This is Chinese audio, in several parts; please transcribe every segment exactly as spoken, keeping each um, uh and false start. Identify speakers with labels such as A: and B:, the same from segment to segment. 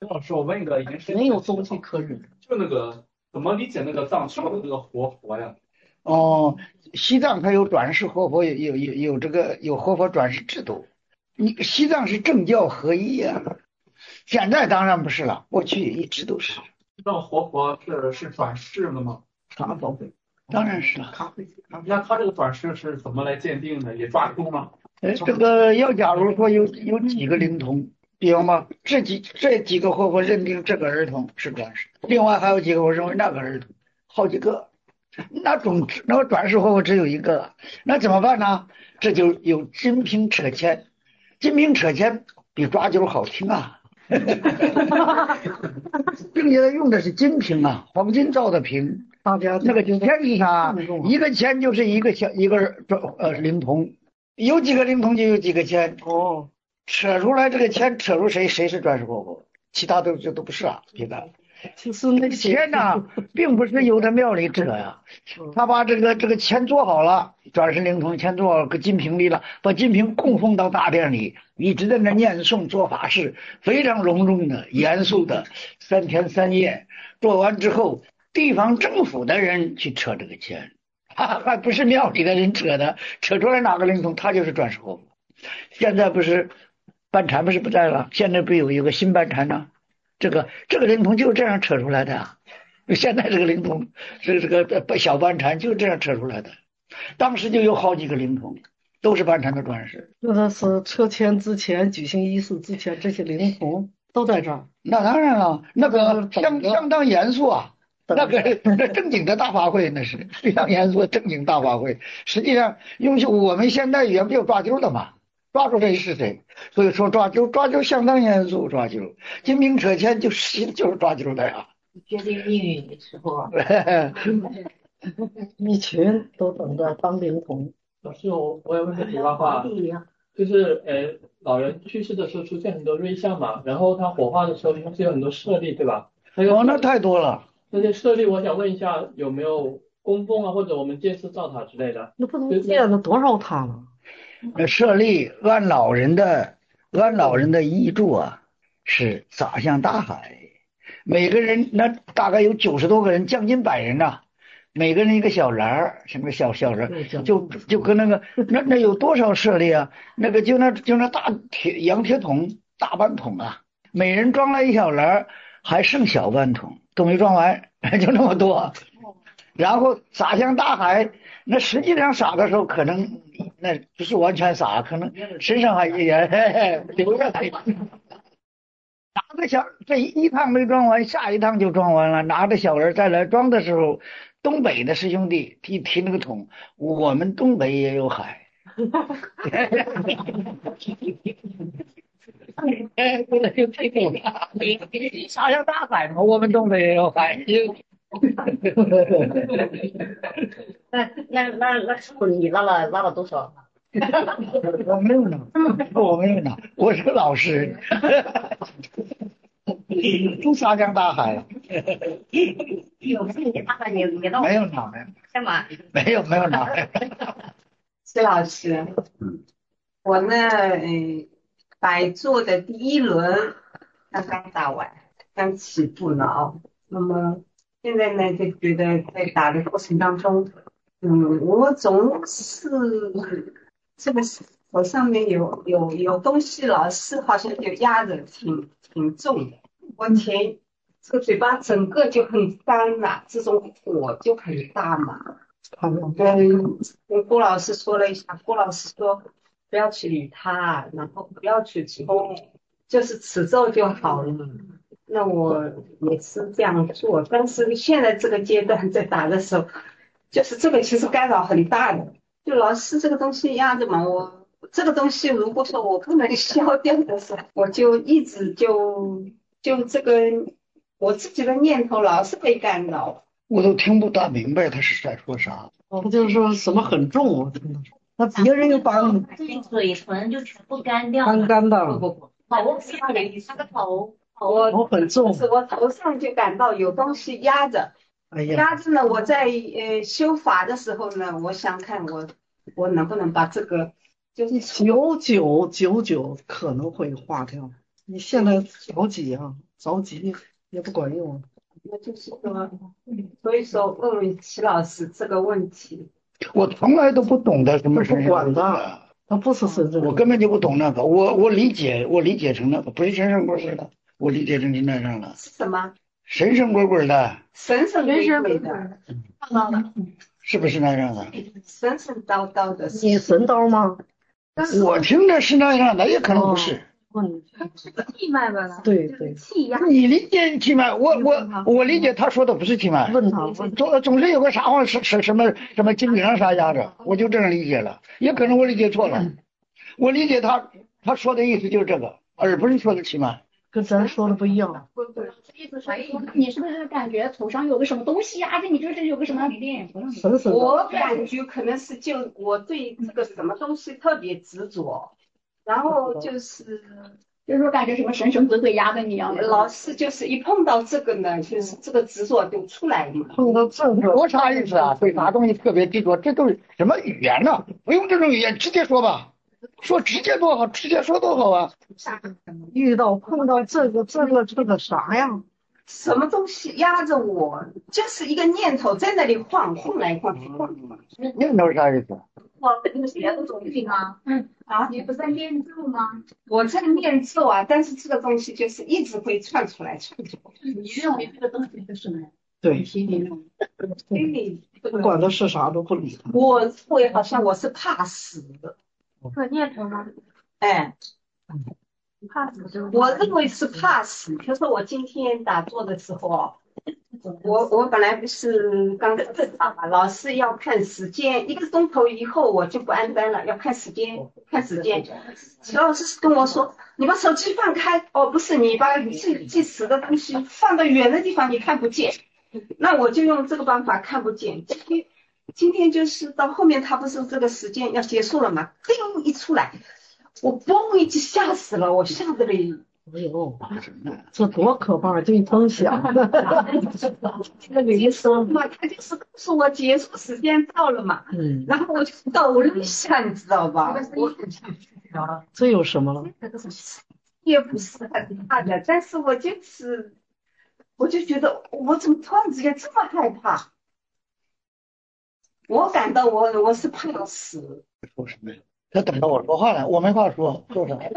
A: 老师，我问一个延伸
B: 没有东西可忍。
A: 就那个怎么理解那个藏传的那个活佛呀？
C: 哦，西藏它有转世活佛，有有有有这个有活佛转世制度。你西藏是政教合一呀、现在当然不是了，过去一直都是。
A: 这种活佛是是转世的吗？
B: 啥宝贝？
C: 当然是了。
B: 咖啡。
A: 那他这个转世是怎么来鉴定的？也抓住吗？
C: 哎，这个要假如说有有几个灵童，比方吧，这几这几个活佛认定这个儿童是转世，另外还有几个我认为那个儿童，好几个，那种那个转世活佛只有一个，那怎么办呢？这就有金瓶扯签，金瓶扯签比抓阄好听啊。并且他用的是金瓶啊，黄金造的瓶。
B: 大家
C: 那个签是啥？
B: 注重
C: 一个签就是一个小一个呃灵童，有几个灵童就有几个签。
B: 哦，
C: 扯出来这个签，扯出谁谁是转世活佛，其他都这都不是啊，别的。
B: 就是那些
C: 签呢，并不是由他庙里扯呀，
B: 嗯
C: 他把这个这个签做好了，转世灵童签做好了，搁金瓶里了，把金瓶供奉到大殿里，一直在那念诵做法事，非常隆重的、严肃的，三天三夜做完之后，地方政府的人去扯这个签，还还不是庙里的人扯的，扯出来哪个灵童，他就是转世活佛。现在不是班禅不是不在了，现在不有一个新班禅呢？这个这个灵童就是这样扯出来的啊。现在这个灵童是这个小班禅就是这样扯出来的，当时就有好几个灵童，都是班禅的转世。
B: 那他是车迁之前举行仪式之前，这些灵童都在这儿。
C: 那当然了，那个
B: 嗯
C: 相相当严肃啊，那个那正经的大法会，那是非常严肃的正经大法会。实际上，用我们现在语言不有抓阄的嘛，抓住谁是谁，所以说抓阄抓阄相当严肃，抓阄金瓶扯签就是就是抓阄的呀。
D: 决定命运的时候啊，
B: 一群都等着当灵童。
E: 老师，我我有问个题外话，就是呃，老人去世的时候出现很多瑞相嘛，然后他火化的时候应该是有很多舍利，对吧？那个
C: 哦，那太多了。
E: 那些舍利，我想问一下，有没有供奉啊，或者我们建寺造塔之类的？
B: 那不能建了多少塔了？
C: 那舍利按老人的按老人的遗嘱啊，是撒向大海，每个人那大概有九十多个人，将近百人呐、每个人一个小篮儿，什么小小人儿，就就跟那个那那有多少舍利啊？那个就那就那大铁洋铁桶大半桶啊，每人装了一小篮儿，还剩小半桶，都没装完，就那么多。然后撒向大海，那实际上撒的时候可能那不是完全撒，可能身上还也留下来。拿着小这一趟没装完，下一趟就装完了。拿着小人再来装的时候，东北的师兄弟提提那个桶，我们东北也有海。哎，不能就这个撒向大海嘛，我们东北也有海。
D: 那那那那师傅你拉了拉了多少？
C: 我没有拿，我没有拿，我是个老实人，都撒向大海了。
D: 有是你大概也也到
C: 没有拿，没有，
D: 干嘛？
C: 没有，没有拿。
F: 施老师，我呢，嗯，百做的第一轮刚刚打完，刚起步了啊。那么现在呢，就觉得在打的过程当中，嗯，我总是这个手上面有有有东西，老是好像就压着，挺挺重的。我前这个嘴巴整个就很干了，这种火就很大嘛。我跟跟郭老师说了一下，郭老师说不要去理他，然后不要去冲，就是持咒就好了。那我也是这样做，但是现在这个阶段在打的时候，就是这个其实干扰很大的，就老是这个东西压着嘛。我这个东西如果说我不能消掉的时候，我就一直就就这个我自己的念头老是被干扰。
C: 我都听不大明白他是在说啥。
B: 他就是说什么很重，我真的是。那别人又把
D: 这嘴唇就全部干掉
B: 干
D: 了。
B: 干的，
F: 不不，
D: 头上那个头
F: 我
B: 头很重。
F: 是我头上就感到有东西压着，
B: 哎呀，
F: 压着呢。我在呃修法的时候呢，我想看我我能不能把这个就是
B: 久久久久可能会化掉。 你现在着急啊，着急也不管用。
F: 那就是说，所以说问问齐老师这个问题。
C: 我从来都不懂得什么
B: 他不
C: 神圣
B: 管的，他不是神圣，
C: 我根本就不懂那个，我我理解我理解成那个不是神神鬼鬼的，我理解成是那样了，
F: 是什么？
C: 神神鬼鬼的，
F: 神神鬼鬼的，
C: 是不是那样的？
F: 神神叨叨的。
B: 你神叨吗？
C: 我听着是那样的，也可能不是。
B: 问
G: 气脉吧？
B: 对对，
G: 气压。
C: 你理解气脉，我我我理解他说的不是气脉，
B: 问他问
C: 总总是有个啥话是是什么什么筋顶上啥压着，我就这样理解了，也可能我理解错了。我理解他他说的意思就是这个，而不是说的气脉。
B: 跟咱说的不一样。
G: 意思是你是不是感觉头上有个什么东西压着你，就是有个什么力？
B: 神神的。
F: 我感觉可能是就我对这个什么东西特别执着，然后就是
G: 就是说感觉什么神神鬼鬼压着你一样的。
F: 老是就是一碰到这个呢，就是这个执着就出来嘛。
B: 碰到这个
C: 多啥意思啊？对啥东西特别执着？这都是什么语言呢？不用这种语言，直接说吧。说直接多好，直接说多好啊！
B: 遇到碰到这个这个这个啥呀？
F: 什么东西压着我？就是一个念头在那里晃，晃来晃去，晃来晃去。
C: 念头啥意思？
G: 我你是那种病啊？嗯啊，你不是在念咒吗？
F: 我在念咒啊，但是这个东西就是一直会窜出来，窜出来。
G: 你认为这个东西是什么？
B: 对，
G: 心里
F: 心里
B: 不管他是啥都不理他。
F: 我会好像我是怕死的。
G: 这念头吗？
F: 哎，
G: 怕死。
F: 我认为是怕死。比如说我今天打坐的时候，我我本来不是刚刚正常嘛，老是要看时间，一个钟头以后我就不安班了，要看时间，看时间。齐老师跟我说，你把手机放开，哦，不是，你把计计时的东西放到远的地方，你看不见。那我就用这个办法看不见。今天今天就是到后面，他不是这个时间要结束了吗？叮一出来，我嘣一记吓死了，我吓得嘞。
B: 哎呦，这多可怕！这一声响，
F: 这个铃声嘛，他就是告诉我结束时间到了嘛。嗯。然后我就抖了一下，你知道吧？我
B: 这有什么了？
F: 也不是很怕的，但是我就是，我就觉得我怎么突然之间这么害怕？我感到我我是怕死。
C: 说什么呀？他等着我说话了，我没话说，说啥？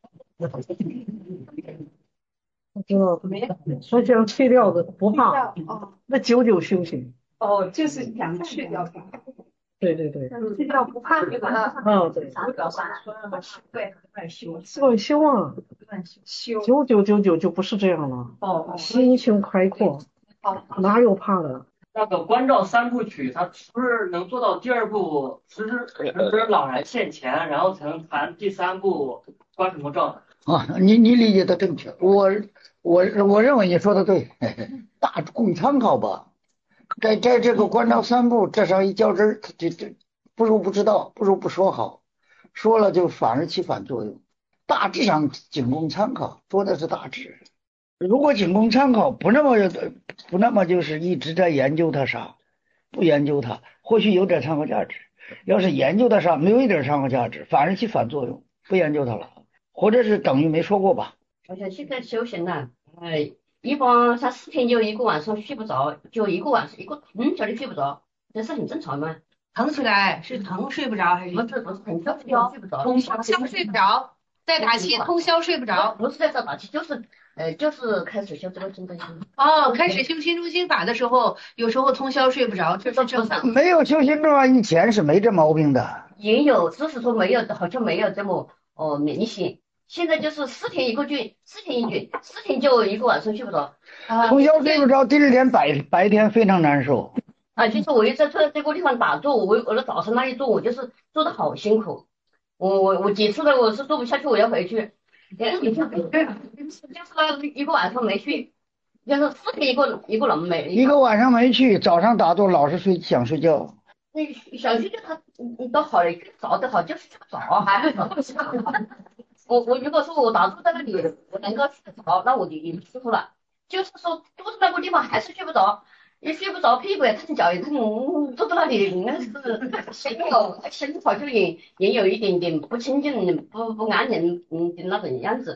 B: 我知道，我想去掉的不怕，那久久修行。
F: 哦，就是想去掉它。
B: 对对对。
F: 去掉不怕这个。
B: 嗯，对。
F: 啥表达？对，乱修。
B: 乱修啊！
F: 乱修。
B: 九九九九就不是这样了。
F: 哦。
B: 心胸开阔。
F: 哦。
B: 哪有怕的？
A: 那个关照三部曲，它是不是能做到第二部时时时时朗然现前，然后才能谈第三部关什么照？
C: 啊，你你理解的正确，我我我认为你说的对，大供参考吧。在在这个关照三部这上一较真儿，这这不如不知道，不如不说好，说了就反而起反作用。大致上仅供参考，说的是大致。如果仅供参考，不那么不那么就是一直在研究它啥，不研究它，或许有点参考价值。要是研究它啥，没有一点参考价值，反而起反作用，不研究它了。或者是等于没说过吧。
D: 我想现在修行呢，呃，一般他四天就一个晚上睡不着，就一个晚上一个通宵的睡不着，这是很正常嘛。
H: 疼起来是疼睡不着还是？
D: 不是不是通宵睡不着，
H: 通宵睡不着，在打气通宵睡不着。
D: 不是在这打气，就是呃就是开始修这个真正心。
H: 哦，开始修心中心法的时候，有时候通宵睡不着，这是正常。
C: 没有修心正法以前是没这毛病的。
D: 也有，只是说没有，好像没有这么哦明显。现在就是四天一个菌，四天一菌，四天就一个晚上睡不着。啊，
C: 通宵睡不着，第二天白白天非常难受。
D: 啊，就是我一在这这个地方打坐，我我的早上那一坐，我就是坐的好辛苦。我我我几次了，我是坐不下去，我要回去。就是一个晚上没去，就是四天一个一个人没。
C: 一个晚上没去，早上打坐老是睡想睡觉。
D: 那想睡觉他嗯都好了，早的好就是睡不着，还我我如果说我打坐在那里，我能够睡得着，那我就也舒服了。就是说坐在那个地方还是睡不着，一睡不着屁股也疼，脚也疼，坐在那里那是心哦，心好像也也有一点点不清静、不不安宁嗯的那种样子。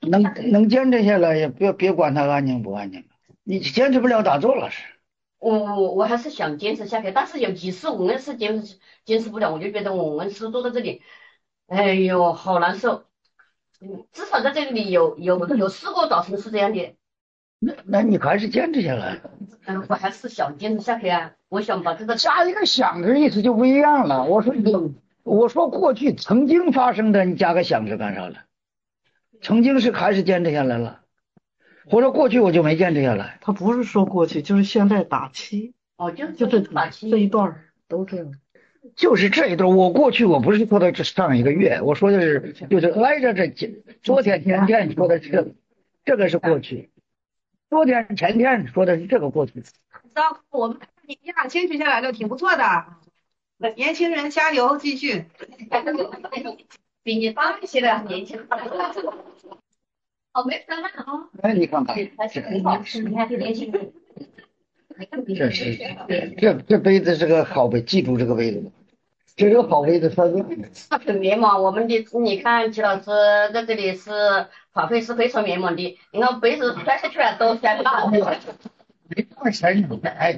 C: 能能坚持下来，也别别管它安静不安静，你坚持不了打坐了是。
D: 我我我还是想坚持下去，但是有几次我硬是坚持坚持不了，我就觉得我们是坐在这里，哎呦，好难受。嗯，至少在这里有有有四个早晨是这样的。
C: 那那你还是坚持下来。
D: 嗯，我还是想坚持下去啊！我想把这个
C: 加一个想的意思就不一样了。我说你，我说过去曾经发生的，你加个想是干啥了？曾经是还是坚持下来了，或者过去我就没坚持下来。
B: 他不是说过去，就是现在打七，
D: 哦，就
B: 就这
D: 打七
B: 这一段儿都这样。
C: 就是这一段，我过去我不是说的这上一个月，我说的是就是挨着这几昨天前天说的是这个，这个是过去。昨天前天说的是这个过去。
H: 糟，我们你呀，坚持下来了，挺不错的。年轻人加油，继续。
D: 比你大一些的年轻人。哦，没分烂啊。
C: 哎，你看看，
D: 还是很好吃。你看年轻人。
C: 这是这这杯子是个好杯，记住这个杯子。这个好杯子，它是
D: 很绵嘛，我们的你看齐老师在这里是话费是非常绵忙的，你看杯子摔下去了都下大。
C: 没这么深，哎，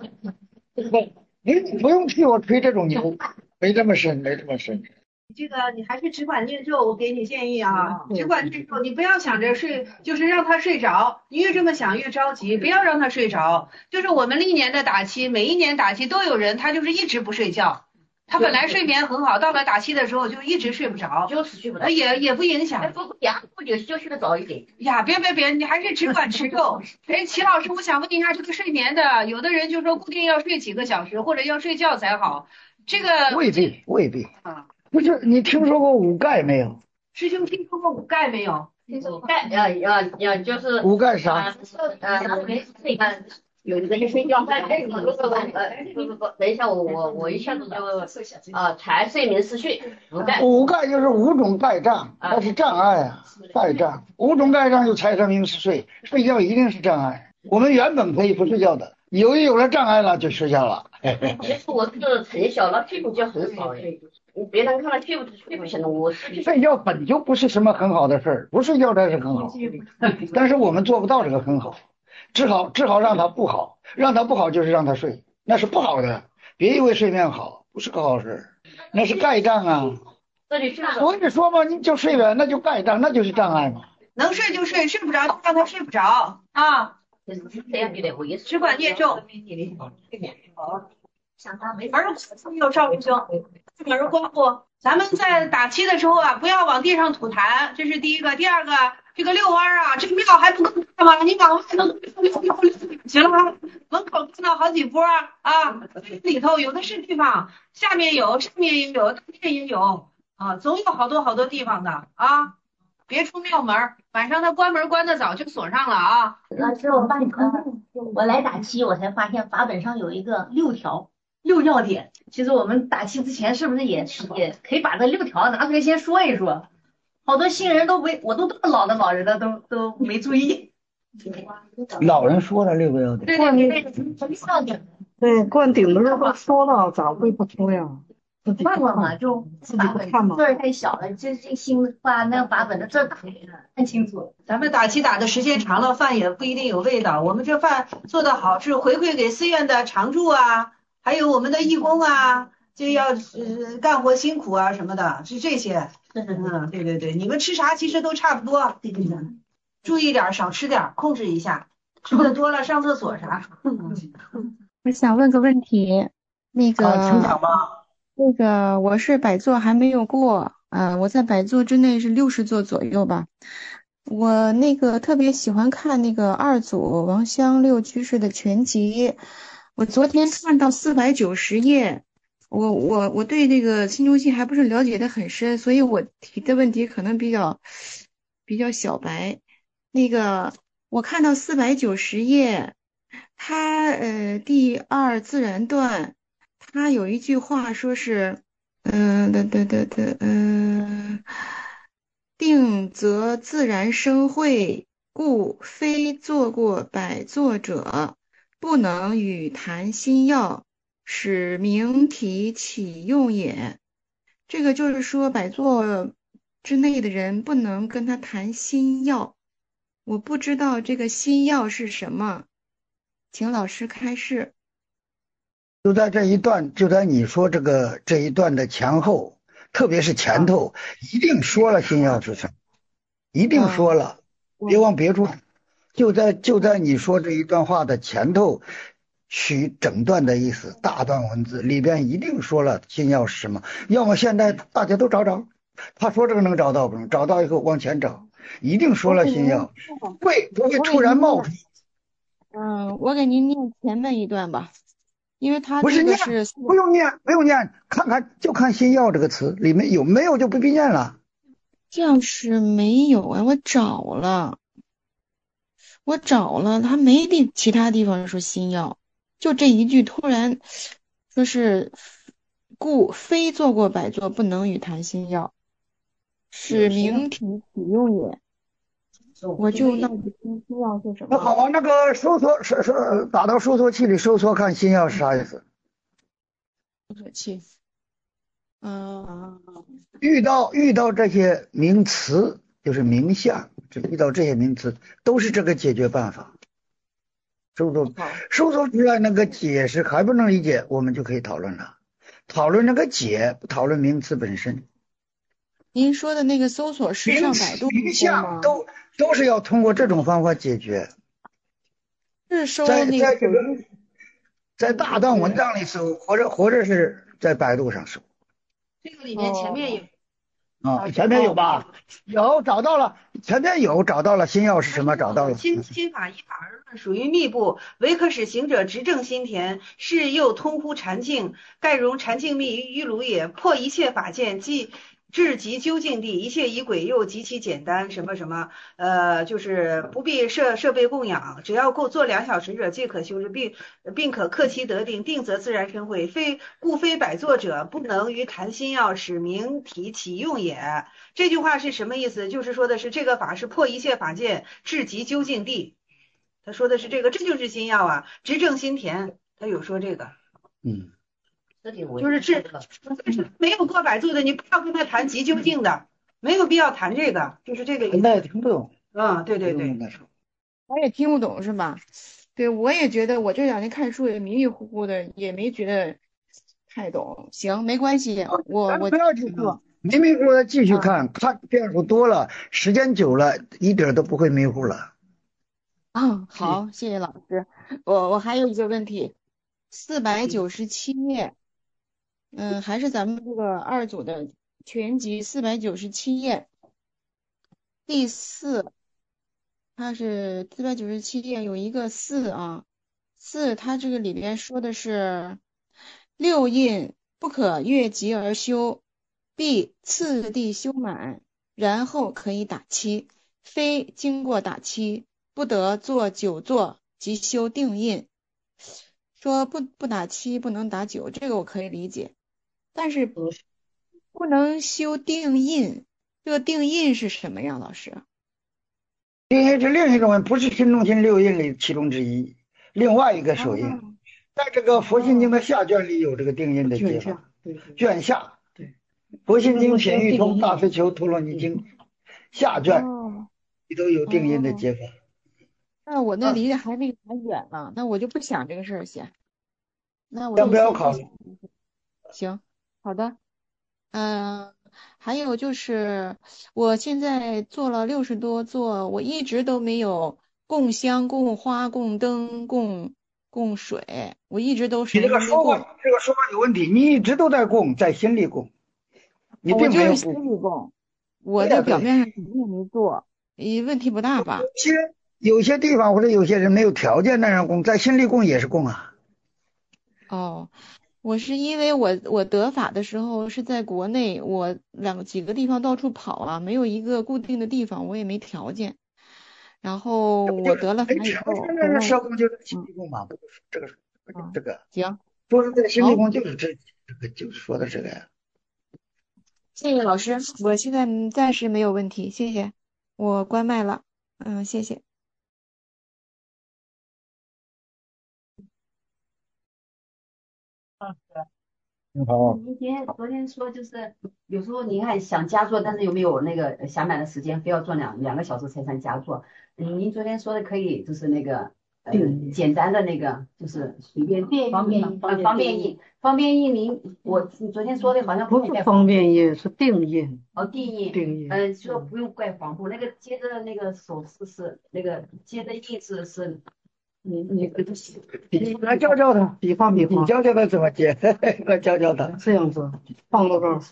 C: 你不用替我吹这种牛，没这么深，没这么深。
H: 这个你还是只管念咒，我给你建议啊，只管念咒，你不要想着睡，就是让他睡着，你越这么想越着急，不要让他睡着。就是我们历年的打七，每一年打七都有人，他就是一直不睡觉。他本来睡眠很好，到了打七的时候就一直睡不着，
D: 就是睡不着，
H: 也也不影响。
D: 不呀，不久就睡得早一点。
H: 呀，别别别，你还是只管持咒。哎，齐老师，我想问一下这个睡眠的，有的人就说固定要睡几个小时，或者要睡觉才好，这个
C: 未必未必
H: 啊。
C: 不是，你听说过五盖没有？
H: 师兄听说过五盖没有？
D: 五盖呀呀呀，就是
C: 五盖啥？
D: 呃，睡觉。有一个人睡觉，哎，不不不，呃，不不不，等一下，我我我一下子就啊，财睡眠失序，五盖。
C: 五盖就是五种盖障，它是障碍啊，盖障。五种盖障就财生名失睡，睡觉一定是障碍。我们原本可以不睡觉的，由于有了障碍了就睡觉了。
D: 其实我是从小那睡不觉很少哎，别人看了睡不睡不醒的，我是
C: 睡觉本就不是什么很好的事儿，不睡觉才是很好。但是我们做不到这个很好。只好只好让他不好，让他不好就是让他睡，那是不好的。别以为睡眠好，不是个好事，那是盖障啊。
D: 这里是
C: 所以说嘛，你就睡呗，那就盖障，那就是障碍嘛。
H: 能睡就睡，睡不着就让他睡不着啊。
D: 这样就得为
H: 只管念咒。儿有少师兄，儿光不？咱们在打七的时候啊，不要往地上吐痰，这是第一个。第二个，这个遛弯啊，这个庙还不够大吗？你往外能行了吗？门口看到好几波啊，里头有的是地方，下面有，上面也有，当面也有啊，总有好多好多地方的啊。别出庙门，晚上他关门关的早就锁上了啊。
G: 老师，我帮你看看，我来打七，我才发现法本上有一个六条六要点。其实我们打七之前是不是也也可以把这六条拿出来先说一说？好多新人都没，我都这么老的老人了，都都没注意。
C: 老人说了六个要点。
G: 对对对，要点。
B: 对，灌顶的时候说了，咋会不说呀？
G: 忘了嘛，就
B: 自己不看嘛，
G: 字儿太小了，这这新画那个版本的字打看清楚。
H: 咱们打七打的时间长了，饭也不一定有味道。我们这饭做得好，是回馈给寺院的常住啊，还有我们的义工啊，就要呃干活辛苦啊什么的，是这些。嗯，对对对，你们吃啥其实都差不多，对对对，注意点，少吃点，控制一下，吃的多了上厕所啥。
I: 我想问个问题，那个。
C: 啊，请讲吧。
I: 那个我是百座还没有过，啊、呃，我在百座之内是六十座左右吧。我那个特别喜欢看那个二祖王香六居士的全集，我昨天看到四百九十页，我我我对这个新中心还不是了解的很深，所以我提的问题可能比较比较小白。那个我看到四百九十页，它呃第二自然段。他有一句话说是，嗯的的的的，嗯，定则自然生慧，故非做过百作者，不能与谈心要，使明体启用也。这个就是说，百作之内的人不能跟他谈心药，我不知道这个心药是什么，请老师开示。
C: 就在这一段，就在你说这个这一段的前后，特别是前头，一定说了心药是什么，一定说了，别往别处。就在就在你说这一段话的前头，取整段的意思，大段文字里边一定说了心药是什么。要么现在大家都找找，他说这个能找到不能？找到以后往前找，一定说了心药，会不会突然冒出？
I: 嗯，我给您念前面一段吧。因为他
C: 不是念，
I: 是
C: 不用念，不用念，看看就看心药这个词里面有没有就不必念了。
I: 这样是没有啊，我找了，我找了，他没地其他地方说心药，就这一句突然说是故非做过百作，不能与谈心药，使明体启用也。我就闹不清心药是什么。
C: 那好啊，那个收缩是是打到收缩器里收缩看心药是啥意思？
I: 收缩器。嗯，
C: 遇到遇到这些名词就是名相，遇到这些名词都是这个解决办法。收缩收缩出来那个解释还不能理解，我们就可以讨论了。讨论那个解，不讨论名词本身。
I: 您说的那个搜索是上百度
C: 名相都都是要通过这种方法解决。
I: 是搜
C: 在
I: 那个
C: 在这个在大段文章里搜，或者或者是在百度上搜。
H: 这个里面前面有
C: 啊，前面有吧？有找到了，前面有找到了。心药是什么？找到了。
H: 心心法依法而论，属于密部，唯可使行者直正心田，是又通乎禅境，盖容禅境密于炉也。破一切法见，即至极究竟地，一切以鬼又极其简单，什么什么，呃，就是不必设设备供养，只要够做两小时者，即可修之，并并可克其得定，定则自然生慧。非故非百作者，不能于谈心药，使明体启用也。这句话是什么意思？就是说的是这个法是破一切法界，至极究竟地。他说的是这个，这就是心药啊，直正心田。他有说这个，
C: 嗯。
H: 就是治没有过百度的，你不要跟他谈极究竟的，没有必要谈这个，就是这个意思。
C: 那也听不懂。
H: 嗯，对对对，
I: 我也听不懂是吧？对，我也觉得我这两天看书也迷迷糊糊的，也没觉得太懂。行，没关系，我我
C: 不要去做，迷迷糊糊的继续看，
I: 嗯、
C: 看遍数多了，时间久了，一点都不会迷糊了。
I: 啊，好，谢谢老师。我我还有一个问题，四百九十七页。嗯，还是咱们这个二组的全集四百九十七页，第四，它是四百九十七页有一个四啊，四它这个里边说的是六印不可越级而修，必次第修满，然后可以打七，非经过打七不得做久坐即修定印。说不不打七不能打九，这个我可以理解。但是不能修定印，这个定印是什么呀，老师？
C: 定印是另一种，不是心中心六印里其中之一，另外一个手印。哦、在这个佛心经的下卷里有这个定印的解法。卷下，对，佛心经品喻通大非求陀罗尼经下卷里都有定印的解法。
I: 哦、那我那离得还那个还远了，那我就不想这个事儿先。那我
C: 先不要考虑。
I: 行。好的，嗯、呃，还有就是我现在做了六十多座，我一直都没有供香、供花、供灯、供供水，我一直都是
C: 你这个说法，这个说法有问题，你一直都在供，在心里供，你并没有
I: 我就是心里供，我这表面上肯定没做，也问题不大吧？
C: 有些有些地方或者有些人没有条件那样供，在心里供也是供啊。
I: 哦。我是因为我我得法的时候是在国内，我两几个地方到处跑啊，没有一个固定的地方，我也没条件。然后我得了法以后，
C: 那个社工就是心理供嘛，不是这个这个
I: 行，
C: 说是在心理供就是这这个就是说的这个呀。
I: 谢谢老师，我现在暂时没有问题，谢谢，我关麦了，嗯，谢谢。
C: 好，
D: 您今天昨天说就是有时候您看想加做，但是有没有那个暇满的时间，非要做两两个小时才算加做？嗯，您昨天说的可以，就是那个呃简单的那个，就是随便方便呃方便印，方便印您我昨天说的好像
B: 不是方便印，是定印。
D: 哦，定印，
B: 定印，
D: 呃，说不用盖黄布，那个接着那个手势是那个接着印是是。你你给他写，
C: 你来教教他，
B: 比划比划，
C: 你教教他怎么接，来教教他，
B: 这样子放到这儿。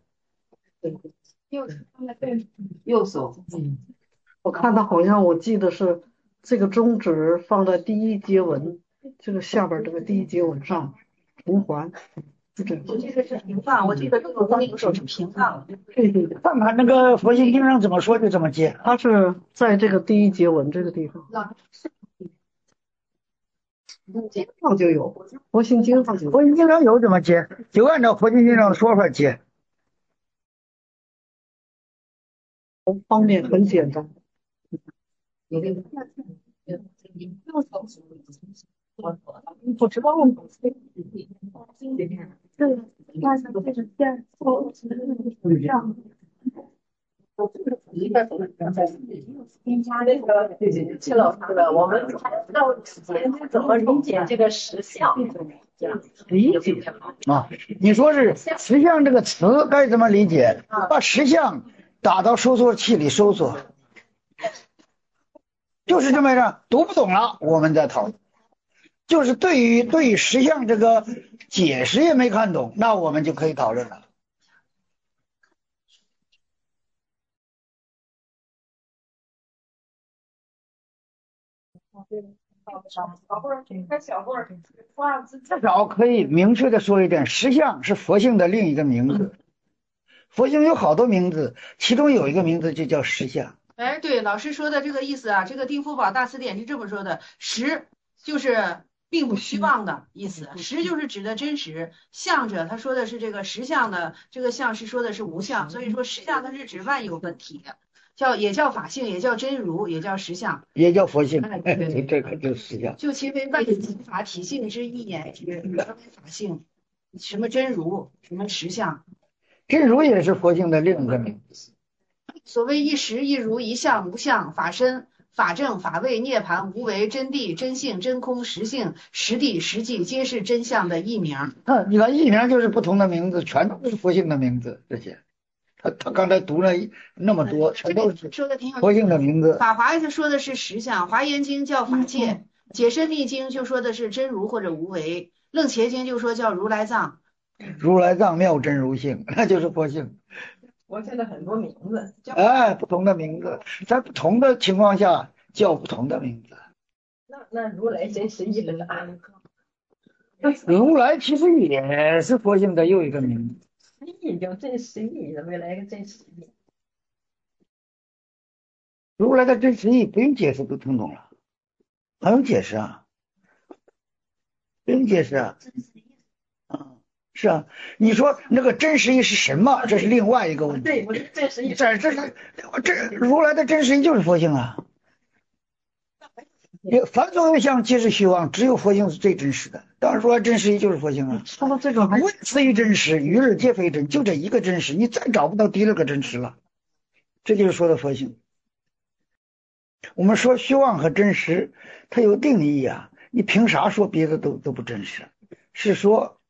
D: 右手放在对，右手。
B: 嗯，我看他好像我记得是这个中指放在第一接纹，这个下边这个第一接纹上平环，就这样。
H: 我这个是平放，我这个右手和右手是平放。
B: 对对对，
C: 看看那个佛心经上怎么说就怎么接，
B: 他是在这个第一接纹这个地方。经上就有，佛心经上就有，
C: 佛心经上有怎么接，就按照佛心经上的说法接。
B: 方面很简单。
D: 有个
B: 不知道吗？对，那是这是线后上。
H: 添加那个谢老师的，我们还到之前怎么理解这个实相？
C: 理解啊，你说是实相这个词该怎么理解？把实相打到收缩器里收缩，就是这么着。读不懂了，我们再讨论。就是对于对于实相这个解释也没看懂，那我们就可以讨论了。至少可以明确的说一点，实相是佛性的另一个名字。佛性有好多名字，其中有一个名字就叫实相。
H: 哎，对，老师说的这个意思啊，这个定福宝大词典是这么说的：实就是并不虚妄的意思，实就是指的真实，相者他说的是这个实相的，这个相是说的是无相，所以说实相它是指万有本体的。叫也叫法性，也叫真如，也叫实相，
C: 也叫佛性。
H: 哎，对，
C: 这个就是实相。
H: 就其为万有法体性之一也，是法性，什么真如，什么实相。
C: 真如也是佛性的另一个名字。
H: 所谓一实一如一相无相，法身法正法位涅盘无为真谛真性真空实性实谛实际皆是真相的译名。
C: 嗯，你看译名就是不同的名字，全都是佛性的名字，这些。他他刚才读了那么多，全都是佛性的名字。
H: 法华他说的是实相，华严经叫法界，解深密经就说的是真如或者无为，楞伽经就说叫如来藏。
C: 如来藏妙真如性，那就是佛性。
F: 我现在很多名字，
C: 哎，不同的名字，在不同的情况下叫不同的名字。
F: 那那如来真实义人的安
C: 如来其实也是佛性的又一个名字。
F: 义叫真实义，怎么来个真实义？
C: 如来的真实义不用解释都听懂了，还用解释啊？不用解释啊？嗯，是啊。你说那个真实义是什么？这是另外一个问题。
F: 对，我是真实义。
C: 这这是这如来的真实义就是佛性啊。凡所有相皆是虚妄，只有佛性是最真实的。当然说真实义就是佛性啊。
B: 说到这种，
C: 问此一真实，于日皆非真，就这一个真实，你再找不到第二个真实了。这就是说的佛性。我们说虚妄和真实，它有定义啊。你凭啥说别的都都不真实？是说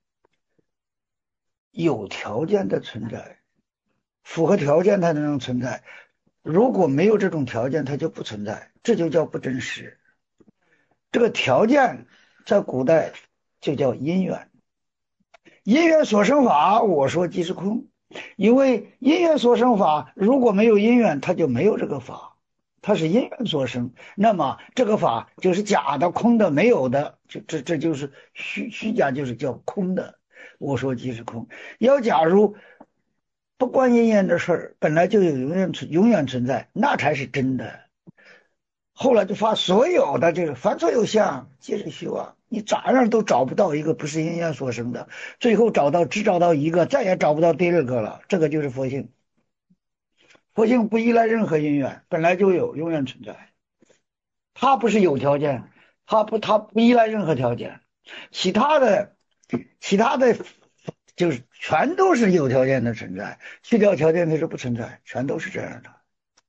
C: 有条件的存在，符合条件它才能存在。如果没有这种条件，它就不存在，这就叫不真实。这个条件在古代就叫因缘，因缘所生法，我说即是空。因为因缘所生法，如果没有因缘，它就没有这个法，它是因缘所生，那么这个法就是假的、空的、没有的，这这这就是虚虚假，就是叫空的。我说即是空。要假如不关因缘的事儿，本来就有永远存永远存在，那才是真的。后来就发所有的这个凡所有相皆是虚妄，你咋样都找不到一个不是因缘所生的，最后找到只找到一个，再也找不到第二个了。这个就是佛性。佛性不依赖任何因缘，本来就有，永远存在。它不是有条件，它不它不依赖任何条件。其他的其他的就是全都是有条件的存在，去掉条件它是不存在，全都是这样的。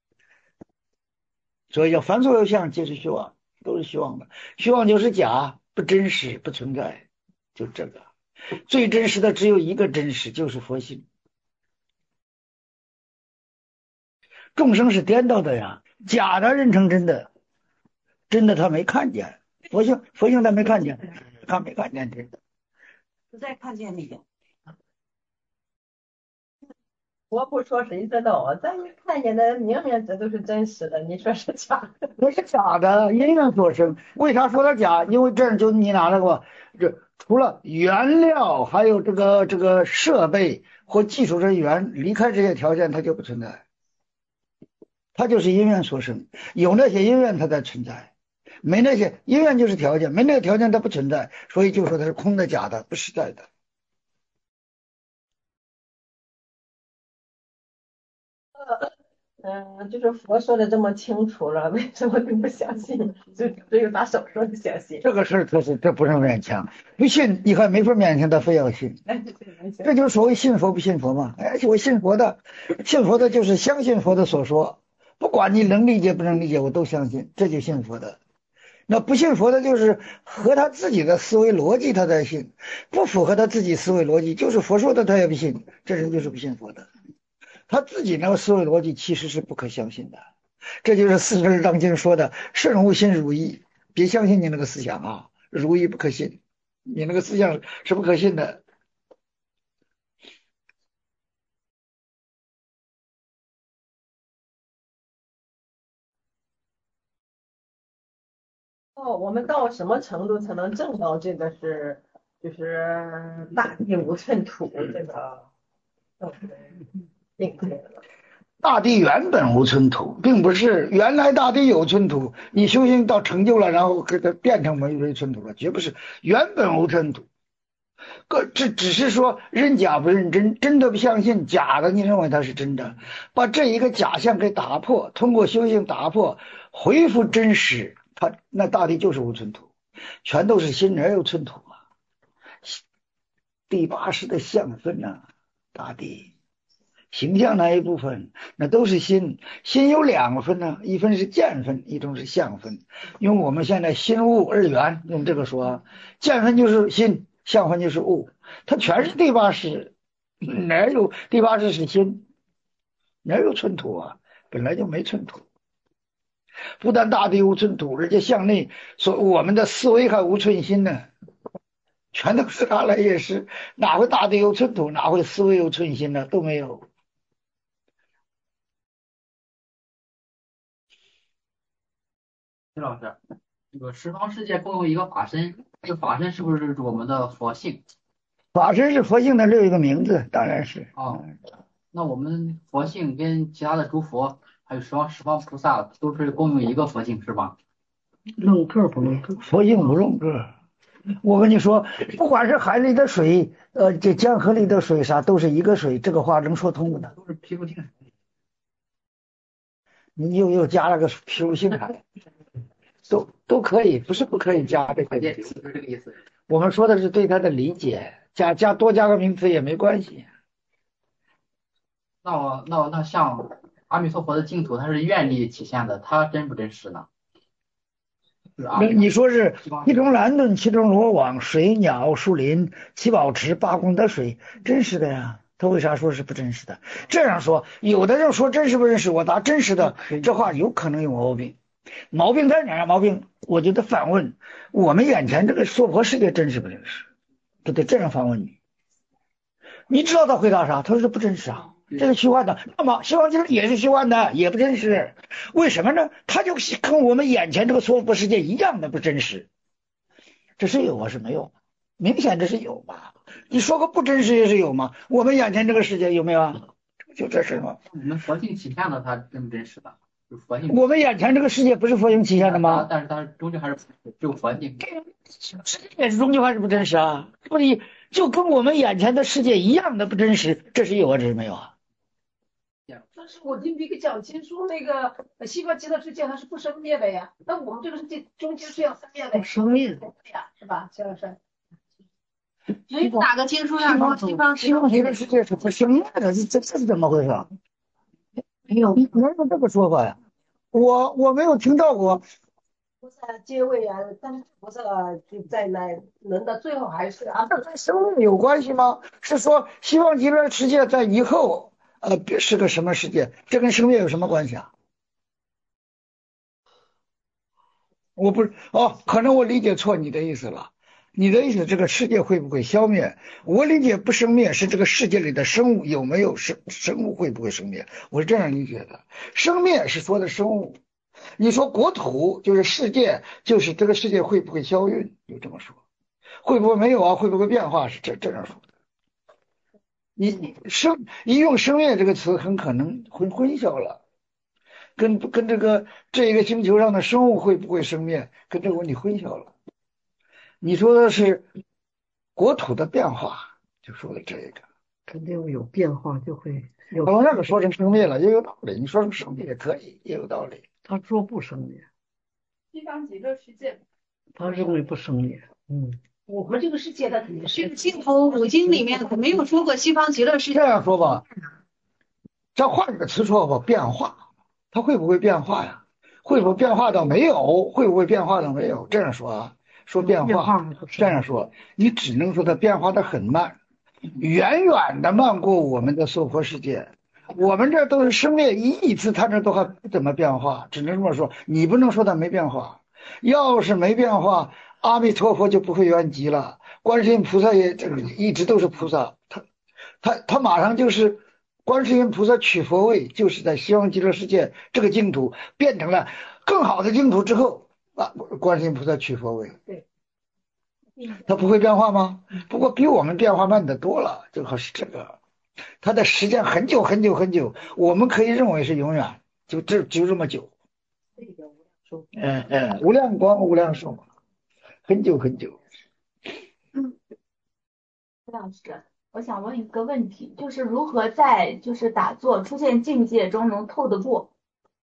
C: 所以叫凡所有相皆是虚妄，都是虚妄的，虚妄就是假，不真实，不存在，就这个。最真实的只有一个真实，就是佛性。众生是颠倒的呀，假的认成真的，真的他没看见，佛性佛性他没看见，他没看见真的，
F: 不再看见你。
J: 我不说谁知道啊？咱一看见的明明这都是真实的，你说是假的？
C: 不是假的，因缘所生。为啥说它假？因为这儿就你拿了过，这除了原料，还有这个这个设备或技术人员，离开这些条件，它就不存在。它就是因缘所生，有那些因缘它才存在，没那些因缘就是条件，没那个条件它不存在，所以就说它是空的、假的，不实在的。
J: 嗯，就是佛说的这么清楚了，为什么你不相信？就只有打手说的相信。
C: 这个事儿它是这不是勉强，不信你看没法勉强他非要信，这就是所谓信佛不信佛嘛。哎，我信佛的，信佛的就是相信佛的所说，不管你能理解不能理解，我都相信，这就信佛的。那不信佛的就是和他自己的思维逻辑他才信，不符合他自己思维逻辑，就是佛说的他也不信，这人就是不信佛的。他自己那个思维逻辑其实是不可相信的，这就是四十二章经说的慎勿信汝意，别相信你那个思想啊，汝意不可信，你那个思想是不可信的。
J: 哦，我们到什么程度才能证到这个是就是大地无寸土这个都是定界的？
C: 大地原本无寸土，并不是原来大地有寸土，你修行到成就了，然后给它变成没没寸土了，绝不是原本无寸土。个这只是说认假不认真，真的不相信，假的你认为它是真的，把这一个假象给打破，通过修行打破，恢复真实，它那大地就是无寸土，全都是心，哪有寸土啊？第八识的相分呐、啊，大地。形象那一部分，那都是心。心有两个分呢，一分是见分，一种是相分。用我们现在心物二元用这个说，见分就是心，相分就是物，它全是第八识，哪有第八识是心？哪有寸土啊？本来就没寸土。不但大地无寸土，而且向内所我们的思维还无寸心呢，全都是阿赖耶识，哪会大地有寸土，哪会思维有寸心呢？都没有。
K: 徐老师，这个十方世界共有一个法身，这个法身是不是我们的佛性？
C: 法身是佛性的另一个名字，当然是。
K: 哦，那我们佛性跟其他的诸佛还有十方十方菩萨都是共用一个佛性，是吧？
B: 论个不论个，
C: 佛性不论个。我跟你说，不管是海里的水，呃，这江河里的水啥，都是一个水，这个话能说通的。
K: 都是毗卢性。
C: 你又又加了个毗卢性海。都都可以，不是不可以加这个意思，
K: 这个意思。
C: 我们说的是对它的理解，加加多加个名词也没关系。
K: 那我那我那像阿弥陀佛的净土，它是愿力体现的，它真不真实呢？
C: 你说是其中蓝盾，其中罗网，水鸟树林，七宝池八功德水，真实的呀。他为啥说是不真实的？这样说，有的人说真实不真实，我答真实的，这话有可能有毛病。毛病在哪儿？毛病，我就得反问：我们眼前这个娑婆世界真实不真实？就得这样反问你。你知道他回答啥？他说不真实啊，这是虚幻的。那么西方经也是虚幻的，也不真实。为什么呢？他就跟我们眼前这个娑婆世界一样的不真实。这是有啊，是没有？明显这是有吧？你说个不真实也是有吗？我们眼前这个世界有没有啊？就这事吗？
K: 我们佛性体现的它真不真实的？
C: 我们眼前这个世界不是佛性体现的吗？
K: 但是它终究还是只有佛性，
C: 也是终究还是不真实啊！不你就跟我们眼前的世界一样的不真实，这是有啊，这是没有啊？
H: 但是我听别个讲经说，那个西方极乐世界它是不生灭的呀，那我们这个世界终究是要生灭的，
B: 生灭
H: 呀，是吧，肖老师？ 没有哪个经书上说西方
C: 西方极乐世界是不生灭的，这这是怎么回事？
J: 没有，
C: 你哪有这个说法呀？我我没有听到过。
J: 菩萨阶位啊，但是菩萨就在那人的最后还是啊，
C: 这跟生命有关系吗？是说西方极乐世界在以后呃是个什么世界？这跟生命有什么关系啊？我不是哦，可能我理解错你的意思了。你的意思，这个世界会不会消灭？我理解不生灭是这个世界里的生物有没有生生物会不会生灭？我是这样理解的。生灭是说的生物，你说国土就是世界，就是这个世界会不会消陨？有这么说？会不会没有啊？会不会变化？是这这样说的。你你生一用生灭这个词，很可能混混淆了。跟跟这个这一个星球上的生物会不会生灭，跟这个问题混淆了。你说的是国土的变化，就说的这个，
B: 肯定有变化就会有。
C: 我那个说成生灭了，也有道理。你说成生灭也可以，也有道理。
B: 他说不生灭，
L: 西方极乐世界，
B: 他认为不生灭。嗯，
H: 我们这个世界的肯定是这个净土五经里面可没有说过西方极乐世界。
C: 这样说吧，再换个词说吧，变化，它会不会变化呀？会不会变化到没有？会不会变化到没有？这样说啊。说变化，这样说，你只能说它变化的很慢，远远的慢过我们的娑婆世界。我们这都是生灭一亿次，它这都还不怎么变化，只能这么说。你不能说它没变化，要是没变化，阿弥陀佛就不会圆寂了，观世音菩萨也一直都是菩萨，他他他马上就是观世音菩萨取佛位，就是在西方极乐世界这个净土变成了更好的净土之后。啊，观世音菩萨取佛位，
J: 对，
C: 它不会变化吗？不过比我们变化慢得多了，正好是这个，它的时间很久很久很久，我们可以认为是永远，就这就这么久。嗯嗯，无量光无量寿，很久很久。
L: 嗯，吴老师，我想问一个问题，就是如何在就是打坐出现境界中能透得过？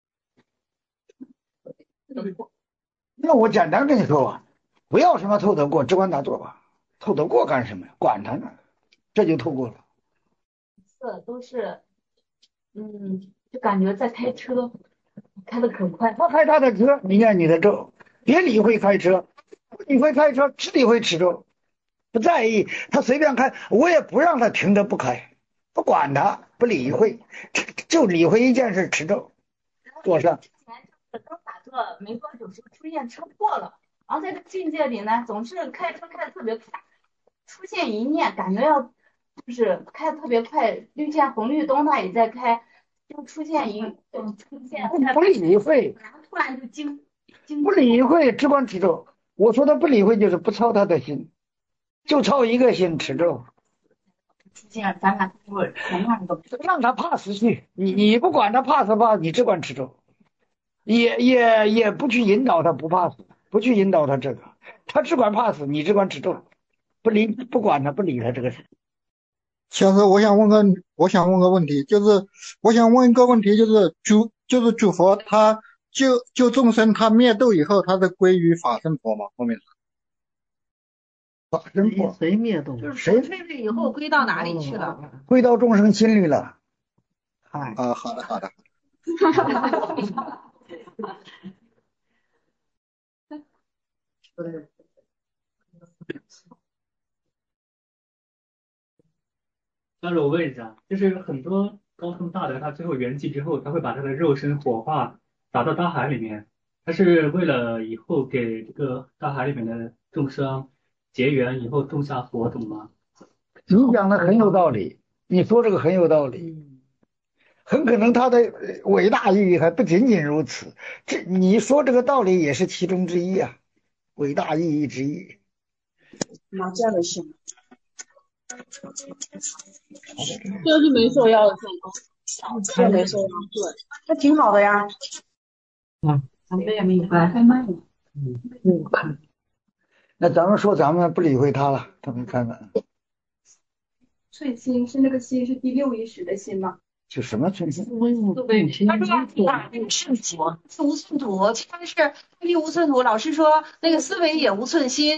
C: 那我简单跟你说吧，不要什么透得过，只管打坐吧。透得过干什么呀？管他呢，这就透过了。
L: 这都是，嗯，就感觉在开车，开的可快。
C: 他开他的车，你念你的咒，别理会开车，不理会开车，只理会持咒，不在意他随便开，我也不让他停着不开，不管他，不理会，就理会一件事，持咒，坐上。
L: 刚打坐没多久时候出现车祸了，然后在这境界里呢，总是开车开的特别快，出现一念感觉要就是开的特别快，遇见红绿灯他也在开，就出现一嗯出现
C: 不理会，
L: 然后突然就惊惊
C: 不理会，只管持咒。我说的不理会就是不操他的心，就操一个心持咒。
L: 这样咱俩不同样都
C: 让他怕死去，你你不管他怕死怕，你只管持咒。也也也不去引导他不怕死，不去引导他这个，他只管怕死，你只管持咒，不理不管他不理他这个事。
M: 小时候我想问个我想问个问题，就是我想问一个问题，就是主就是主佛他救救众生，他灭度以后，他是归于法身佛吗？后面
C: 法身佛
B: 谁灭度？
H: 就是谁退位以后归到哪里去了？
C: 归到众生心里了。
B: 嗨
M: 啊，好的好的。
E: 但是我问一下，就是很多高僧大德，他最后圆寂之后，他会把他的肉身火化打到大海里面，他是为了以后给这个大海里面的众生结缘，以后种下佛，懂吗？
C: 你讲的很有道理，你说这个很有道理，很可能他的伟大意义还不仅仅如此。这你说这个道理也是其中之一啊，伟大意义之一。
N: 拿这样的行。
O: 这是没受邀的成功，这没受邀，对，
N: 那挺好的呀。
C: 嗯，
L: 咱们也明白，太慢了。
C: 嗯嗯，那咱们说咱们不理会他了，他们看看。
L: 寸心是那个心是第六意识的心吗？
C: 就什么寸心？
H: 他说啊，那个是佛是无寸土，其他是地无寸土。老师说那个思维也无寸心，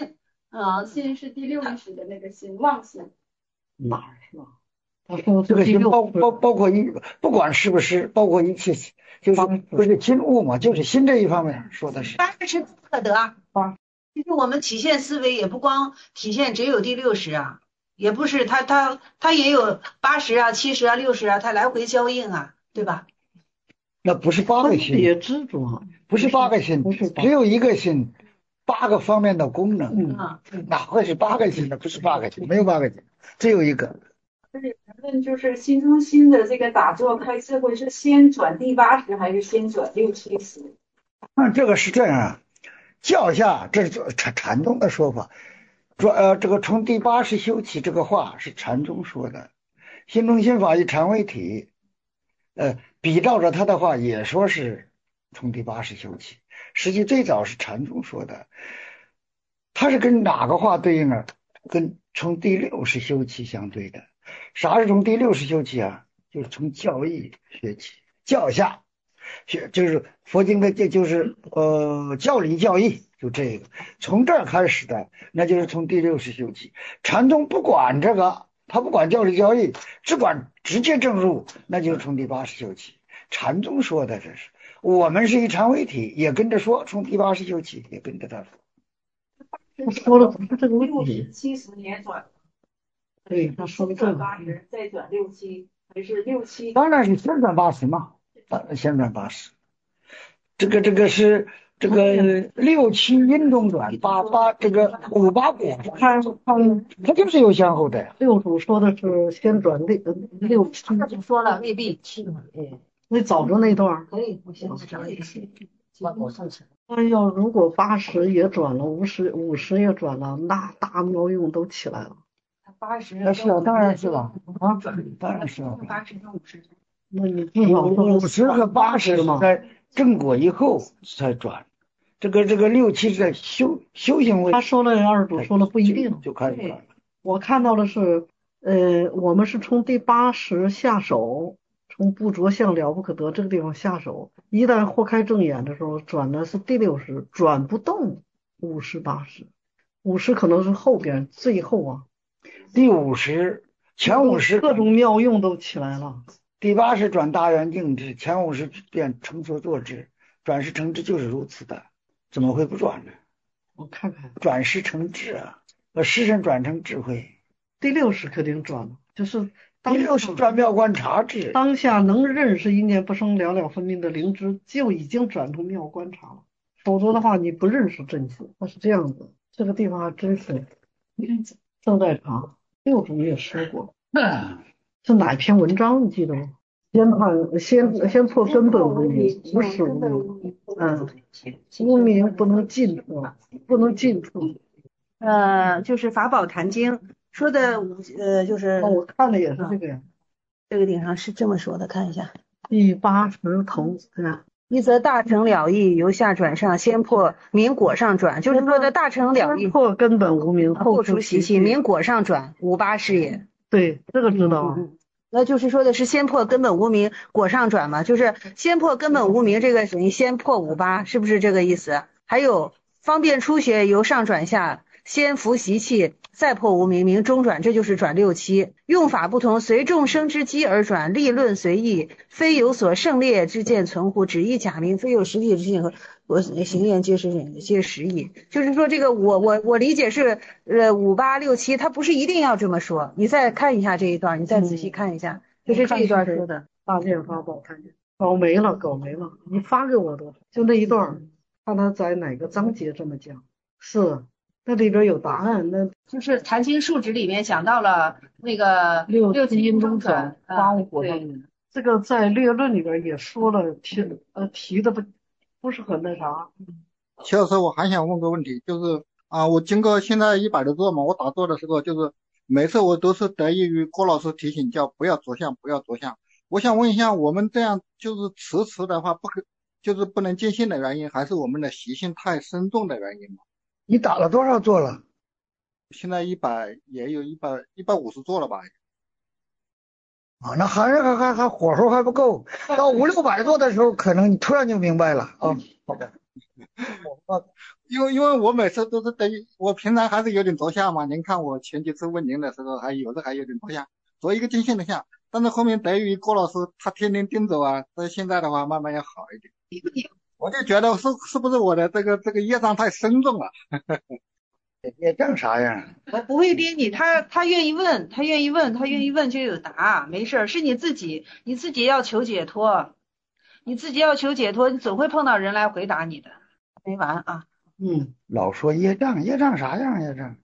L: 啊，心是第六意识的那个心，妄心。
B: 哪儿是吧？他说
C: 这个心包
B: 第六
C: 包包括一，不管是不是，包括一切，就是不是心物嘛，就是心这一方面说的是。
H: 八十是不可得啊。其实我们体现思维也不光体现只有第六识啊，也不是它它它也有八十啊、七十啊、六十啊，它来回交应啊，对吧？
C: 那不是八个心，
B: 也知足啊，
C: 不是八个心，只有一个心，八个方面的功能，
B: 嗯，
C: 哪会是八个心呢？不是八个心，没有八个心，只有一个。
L: 但是咱们就是心中心的这个打坐开智慧，是先转第八识还是先转六七识？
C: 那这个是这样啊，教下这是禅禅宗的说法，说呃这个从第八识修起，这个话是禅宗说的，心中心法以禅为体，呃比照着他的话也说是从第八识修起，实际最早是禅宗说的，它是跟哪个话对应呢？跟从第六识修起相对的。啥是从第六识修起啊？就是从教义学起，教下学就是佛经的，这就是呃教理教义，就这个从这儿开始的，那就是从第六识修起。禅宗不管这个，他不管教理教义，只管直接正入，那就是从第八识修起。禅宗说的这是，我们是以禅为体，也跟着说从第八识修起，也跟着他说。
B: 他说的不是这个问
L: 六
B: 题
L: 十。七十年转，
B: 对，他说的这
L: 转
B: 个。
L: 八十，再转六七，还是六七？
C: 当然是先转八十嘛，当然先转八十。这个这个是这个六七阴中转，八八这个五八果，
B: 看看，
C: 它就是有先后的。
B: 六祖说的是先转六六七，
D: 二祖说了未必七嘛，
B: 嗯，那早着那段儿，
D: 可以，我先讲一个，我我上去。
B: 那要如果八十也转了，五十五十也转了，那大妙用都起来了。
L: 八十
C: 那是啊，当然是了啊，当然是了。
L: 八十跟五十，
B: 那你至少
C: 五十和八十
B: 嘛，
C: 在正果以后才转，这个这个六七是在修修行位。
B: 他说了，二祖说了不一定，
C: 就开始转了。
B: 我看到的是，呃，我们是从第八识下手，从不着相了不可得这个地方下手，一旦豁开正眼的时候，转的是第六识，转不动五十八十，五十可能是后边最后啊。
C: 第五十前五十
B: 各种妙用都起来了。
C: 第八是转大圆净智，前五十变成所作智，转世成智就是如此的，怎么会不转呢？
B: 我看看，
C: 转世成智啊，把世身转成智慧。
B: 第六识肯定转了，就是
C: 第六识转妙观察智，
B: 当下能认识一念不生了了分明的灵知，就已经转成妙观察了。否则的话，你不认识真心，它是这样子。这个地方还真是正在查。六祖也说过，是哪篇文章你记得吗？先判先先破根本无明，无始无明，嗯，无明不能尽处，不能尽处。
H: 呃，就是法宝坛经说的，呃，就是、
B: 哦、我看的也是这个呀，
H: 这个顶上是这么说的，看一下
B: 第八十头，啊。
H: 一则大乘了义，由下转上，先破明果上转，就是说的大乘了义，
B: 破根本无明，
H: 后除习气，明果上转，五八是也。
B: 对，这个知道啊。
H: 嗯，那就是说的是先破根本无明，果上转嘛，就是先破根本无明，这个等于先破五八，是不是这个意思？还有方便初学，由上转下，先伏习气，再破无明，明中转，这就是转六七。用法不同，随众生之机而转，立论随意，非有所胜劣之见存乎，只意假名，非有实体之性和我行言皆实皆实意。就是说这个我我我理解是呃五八六七，它不是一定要这么说。你再看一下这一段，你再仔细看一下，嗯、就是这一段说的。
B: 大剑法宝看见搞没了，搞没了，你发给我的，就那一段，看他在哪个章节这么讲。是。那里边有答案，那
H: 就是《坛经述旨》里面讲到了那个
B: 六
H: 六七
B: 阴中
H: 转，
B: 八无果上。这个在列论里边也说了，提呃提的不不是很那啥。
M: 齐老师，我还想问个问题，就是啊，我经过现在一百多座嘛，我打坐的时候，就是每次我都是得益于郭老师提醒，叫不要着相，不要着相。我想问一下，我们这样就是迟迟的话，不可就是不能见性的原因，还是我们的习性太深重的原因吗？
C: 你打了多少座了？
M: 现在一百也有一百一百五十座了吧？
C: 啊，那还是还还还火候还不够，到五六百座的时候，可能你突然就明白了啊。好的。
M: 我因为因为我每次都是等于我平常还是有点着相嘛，您看我前几次问您的时候，还有的还有点着相，着一个定性的相，但是后面等于郭老师他天天盯着啊，所以现在的话慢慢要好一点。我就觉得是是不是我的这个这个业障太深重了？
C: 业障啥样？
H: 我不会盯你，他他愿意问，他愿意问，他愿意问就有答，没事儿，是你自己，你自己要求解脱，你自己要求解脱，你总会碰到人来回答你的，没完啊。
C: 嗯，老说业障，业障啥样？业障，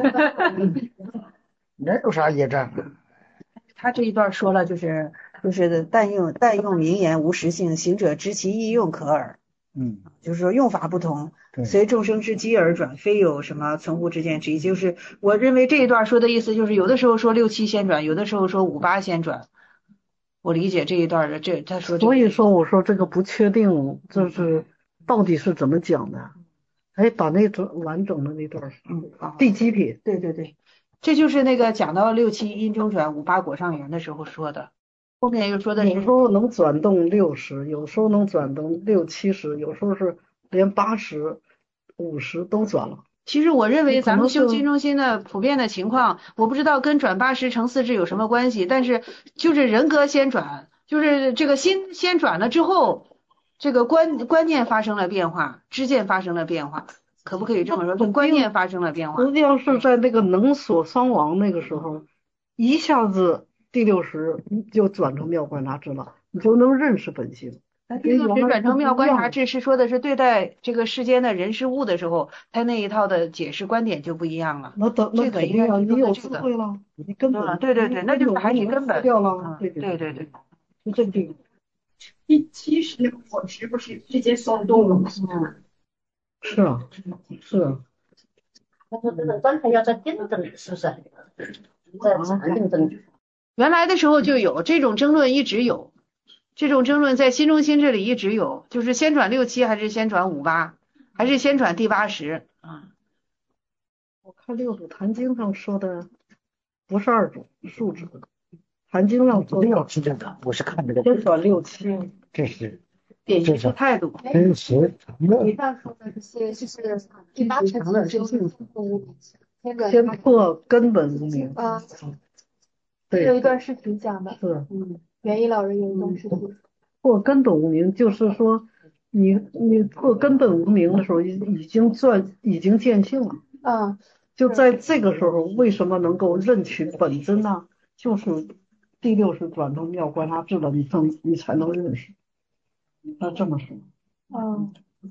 C: 人有啥业障啊？
N: 他这一段说了，就是就是但用但用名言无实性，行者知其意用可耳。
C: 嗯，
N: 就是说用法不同，
C: 对
N: 随众生之机而转，非有什么存乎之见之意。就是我认为这一段说的意思，就是有的时候说六七先转，有的时候说五八先转。我理解这一段的这他说这个，
B: 所以说我说这个不确定，就是到底是怎么讲的？哎，把那段完整的那段，
N: 嗯啊，
B: 第几品？
N: 对对对，
H: 这就是那个讲到六七阴中转，五八果上缘的时候说的。后面又说的
B: 有时候能转动六十，有时候能转动六七十，有时候是连八十、五十都转了。
H: 其实我认为咱们修
B: 可能是
H: 金中心的普遍的情况，我不知道跟转八十乘四智有什么关系，但是就是人格先转，就是这个心先转了之后，这个观观念发生了变化，知见发生了变化，可不可以这么说？就观念发生了变化。
B: 实际上是在那个能所双亡那个时候，一下子第六识就转成妙观察智了，你就能认识本性。
H: 第六识转成妙观察智是说的是对待这个世间的人事物的时候，他那一套的解释观点就不一样了。
B: 那等那
H: 这个
B: 肯定啊，
H: 应该是
B: 你有
H: 说的这个
B: 智慧了，你根本
H: 对对对，那就是还是根本
B: 掉了。
H: 嗯
B: 对
H: 对对对，
B: 就这地方。
N: 第七十我是不是直接松动了？
B: 嗯，是啊，是啊。
D: 他说这个观察要在定证，是不是？在禅定证据。
H: 原来的时候就有这种争论，一直有这种争论，在心中心这里一直有，就是先转六七还是先转五八，还是先转第八十啊？
B: 我看六祖坛经上说的不是二种数指，坛经上说
C: 要是这个，我是看这个，
B: 先转六七，
C: 这是
H: 典型的态度。
C: 真实常乐。
P: 你这儿说的是就是第八层的这性那个
B: 先破根本无明。
P: 啊，
B: 对，
P: 有一段视频讲的，
B: 是，
P: 嗯，元一老人有一段视频。
B: 破根本无明，就是说你你破根本无明的时候，已已经转已经见性了。
P: 啊，
B: 就在这个时候，为什么能够认取本真呢？就是第六识转成妙观察智了，你才你才能认识。那这么说，
P: 嗯，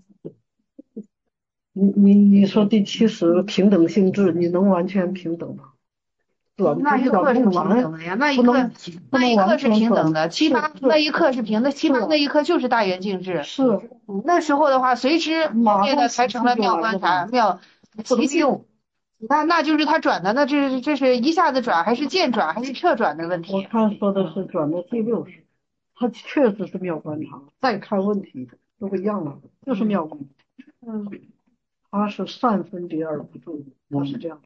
B: 你你你说第七识平等性质，你能完全平等吗？转
H: 那一刻是平等的呀，那一刻那一刻是平等的，七八那一刻是平的，七八那一刻就是大圆净智。
B: 是，
H: 那时候的话，随之后面的才成了妙观察妙齐用。那那就是他转的，那这这是一下子转还是渐转还是撤转的问题？
B: 我看说的是转到第六识，他确实是妙观察，再看问题都不一样了，就是妙观察。
P: 嗯，
B: 他是善分别而不住，他是这样。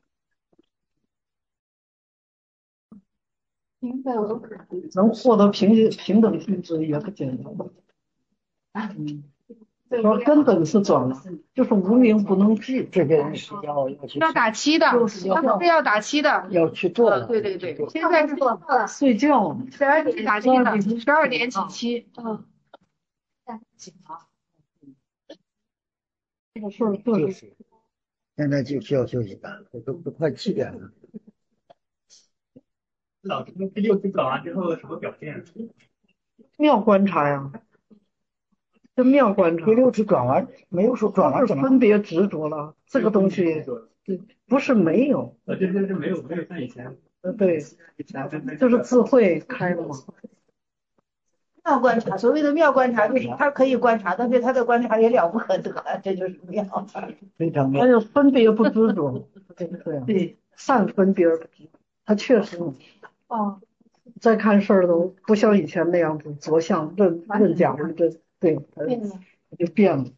P: 明白了。
B: 能获得平平等性质也不简单。嗯，说根本是转了，就是无名不能治。
C: 这个人是要要去
H: 要打七的，他是要打七的。
C: 要去做
H: 的。对对对，现在是做了。
B: 睡觉。
H: 十二点打七的，十二点起七。
P: 嗯。
B: 这个事儿就是。
C: 现在就需要休息了，都都快七点了。
E: 老师，第六次转完之后什么表现？
B: 妙观察呀，这妙观察。
C: 第六次转完没有说转完怎么
B: 分别执着了？这个东西不是没有。
E: 呃，这这是没有没有像以前。
B: 呃，对，就是智慧开了嘛。
H: 妙观察，所谓的妙观察，就是他可以观察，但是他的观察也了不可得，这就是妙。
C: 非常妙。
B: 还有分别不执着，对对对，善分别而不执，他确实。
P: 哦，
B: 再看事儿都不像以前那样子着相认认假认真，对，
P: 变了，
B: 就变了。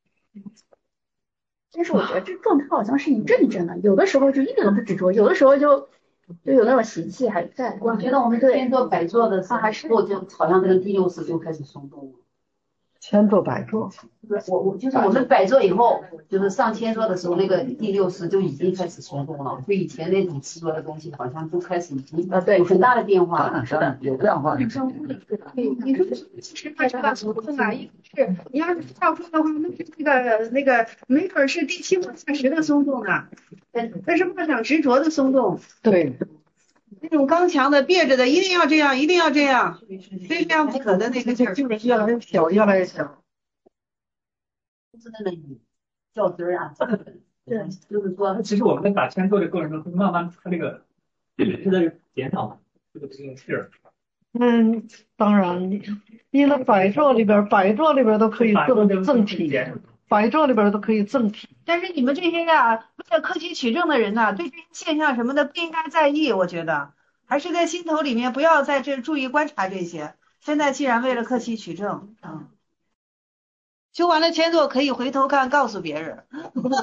G: 但是我觉得这状态好像是一阵一阵的，有的时候就一点都不执着，有的时候就就有那种习气还在。
Q: 我觉得我们先做摆坐的时候，还是我就好像这个第六识就开始松动了。
B: 千坐百坐，
D: 我我就是我们百坐以后，就是上千坐的时候，那个第六识就已经开始松动了，就以前那种执着的东西，好像都开始已经
C: 啊对
D: 有很大的变化了。
C: 是的，有变化。
H: 对，你说其实它这个松动啊，一个是你要是照说的话，那是这个那个没准是第七末下十的松动呢，那是妄想执着的松动。
B: 对，
H: 那种刚强的憋着的，一定要这样，一定要这样，非这样不可的那个劲儿，
B: 就是越来越小，越来越小。
D: 就是那个较真儿啊，对，就是说，
E: 其实我们在打千坐的过程中，会慢慢它这个是在减少这个这个劲儿。
B: 嗯，当然，你你那百坐里边，百坐里边都可以赠赠体，百坐里边都可以赠体。
H: 但是你们这些呀、为了克己取证的人呐、对这些现象什么的不应该在意，我觉得还是在心头里面不要在这注意观察这些。现在既然为了克己取证，嗯，修完了千坐可以回头看，告诉别人。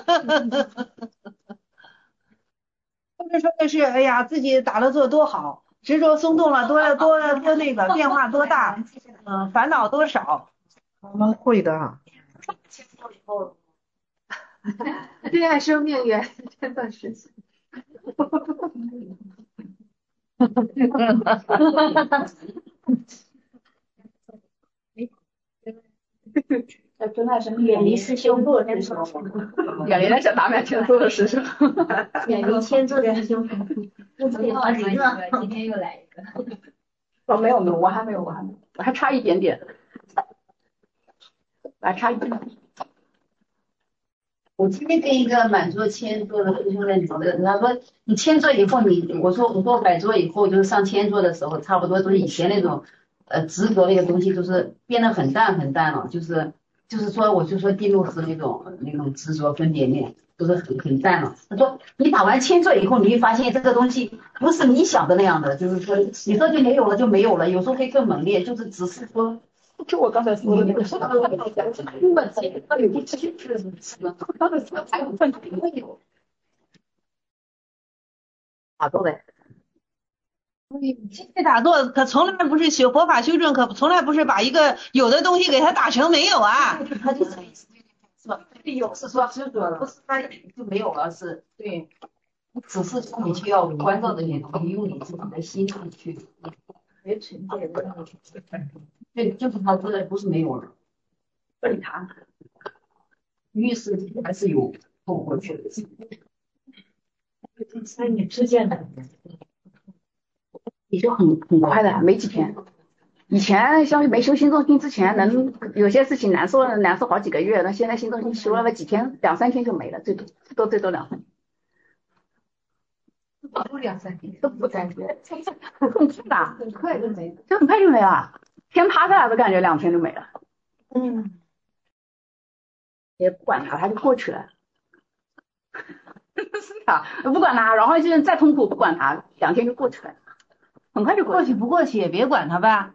H: 或者说的是，哎呀，自己打了坐多好，执着松动了，多多多那个变化多大，嗯、烦恼多少。
B: 我们会的。
P: 恋爱生命缘这段时间。
L: 这真的是远离师兄做的时候，远离那些拿面天做的师兄，远离千座的师兄。今天今天又来一个。
Q: 哦，没有没有，我还没有，我还没有，我还差一点点，我还差一点点。
D: 我今天跟一个满座千座的师兄在聊的，他说你千座以后你，我说我说百座以后就是上千座的时候，差不多都是以前那种呃执着那个东西，就是变得很淡很淡了，就是就是说我就说第六识那种那种执着分别念都是很很淡了。他说你打完千座以后，你会发现这个东西不是你想的那样的，就是说有时候就没有了就没有了，有时候会更猛烈，就是只是说。
Q: 就我刚才说的那个，是的，根本那里不是是他的财务问题没有，
D: 打坐呗。
H: 现在打坐可从来不是修佛法修正，可从来不是把一个有的东西给它打成没有啊。
D: 他就是是吧？有是说执着了，不是他就没有了，是对，只是你去要关照的你，你用你自己的心去。别存在的，对，就是他说的不是没有了，不理他，于是还是有透过去的。
Q: 三年之间的，也就很很快的，没几天。以前相当于没修心中心之前，能有些事情难受难受好几个月，那现在心中心修了个几天，两三天就没了，最多最多最多两三天。
P: 不两三天
Q: 都不感觉，是的，很快就没了，就很快就没了，天塌下来都感觉两天就没了。嗯，也不管它，它就过去了。是的，不管它，然后就是再痛苦不管它，两天就过去了，很快就过
H: 去。过去不过去也别管它吧。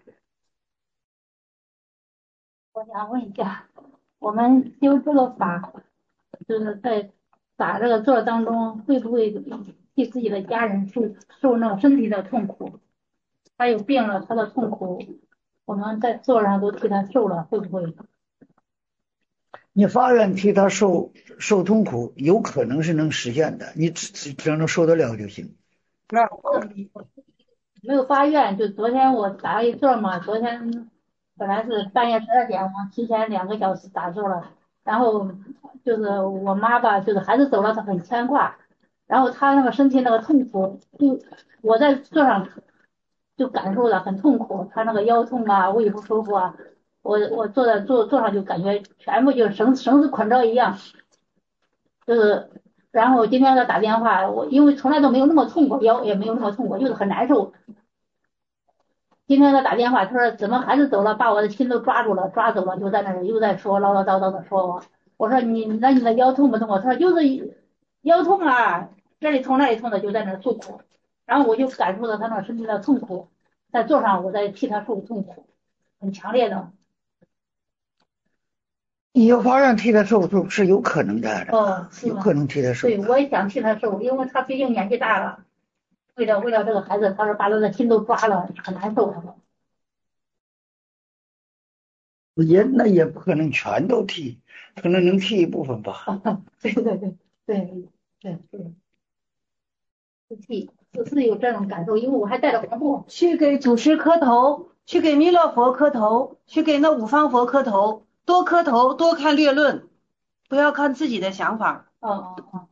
L: 我想问一下，我们修这个法，就是在打这个坐当中，会不会替自己的家人受受那种身体的痛苦？他有病了，他的痛苦，我们在座上都替他受了，会不会？
C: 你发愿替他受受痛苦，有可能是能实现的，你只只能受得了就行。
L: 那没有发愿，就昨天我打了一座嘛，昨天本来是半夜十二点，我提前两个小时打坐了，然后就是我妈吧，就是孩子走了，她很牵挂。然后他那个身体那个痛苦，就我在座上就感受了很痛苦，他那个腰痛啊，胃不舒服啊，我我坐在座座上就感觉全部就绳绳子捆着一样，就是然后今天他打电话，我因为从来都没有那么痛过，腰也没有那么痛过，就是很难受。今天他打电话，他说怎么孩子走了，把我的心都抓住了，抓走了，就在那儿又在说唠唠叨叨的说我，我说你那你的腰痛不痛？他说就是腰痛啊。这里痛那里痛的就在那诉苦，然后我就感受到他那身体的痛苦，在座上我在替他受痛苦，很强烈的。
C: 你要发愿替他受受是有可能的，
L: 哦，
C: 有可能替他受。
L: 对，我也想替他受，因为他毕竟年纪大了，为了为了这个孩子，他说把他的心都抓了，很难受。
C: 也那也不可能全都剃，可能能剃一部分吧。
G: 对对对对对对，自剃是是有这种感受，因为我还带了黄布。
N: 去给祖师磕头，去给弥勒佛磕头，去给那五方佛磕头，多磕头，多看略论，不要看自己的想法。
G: 哦哦哦，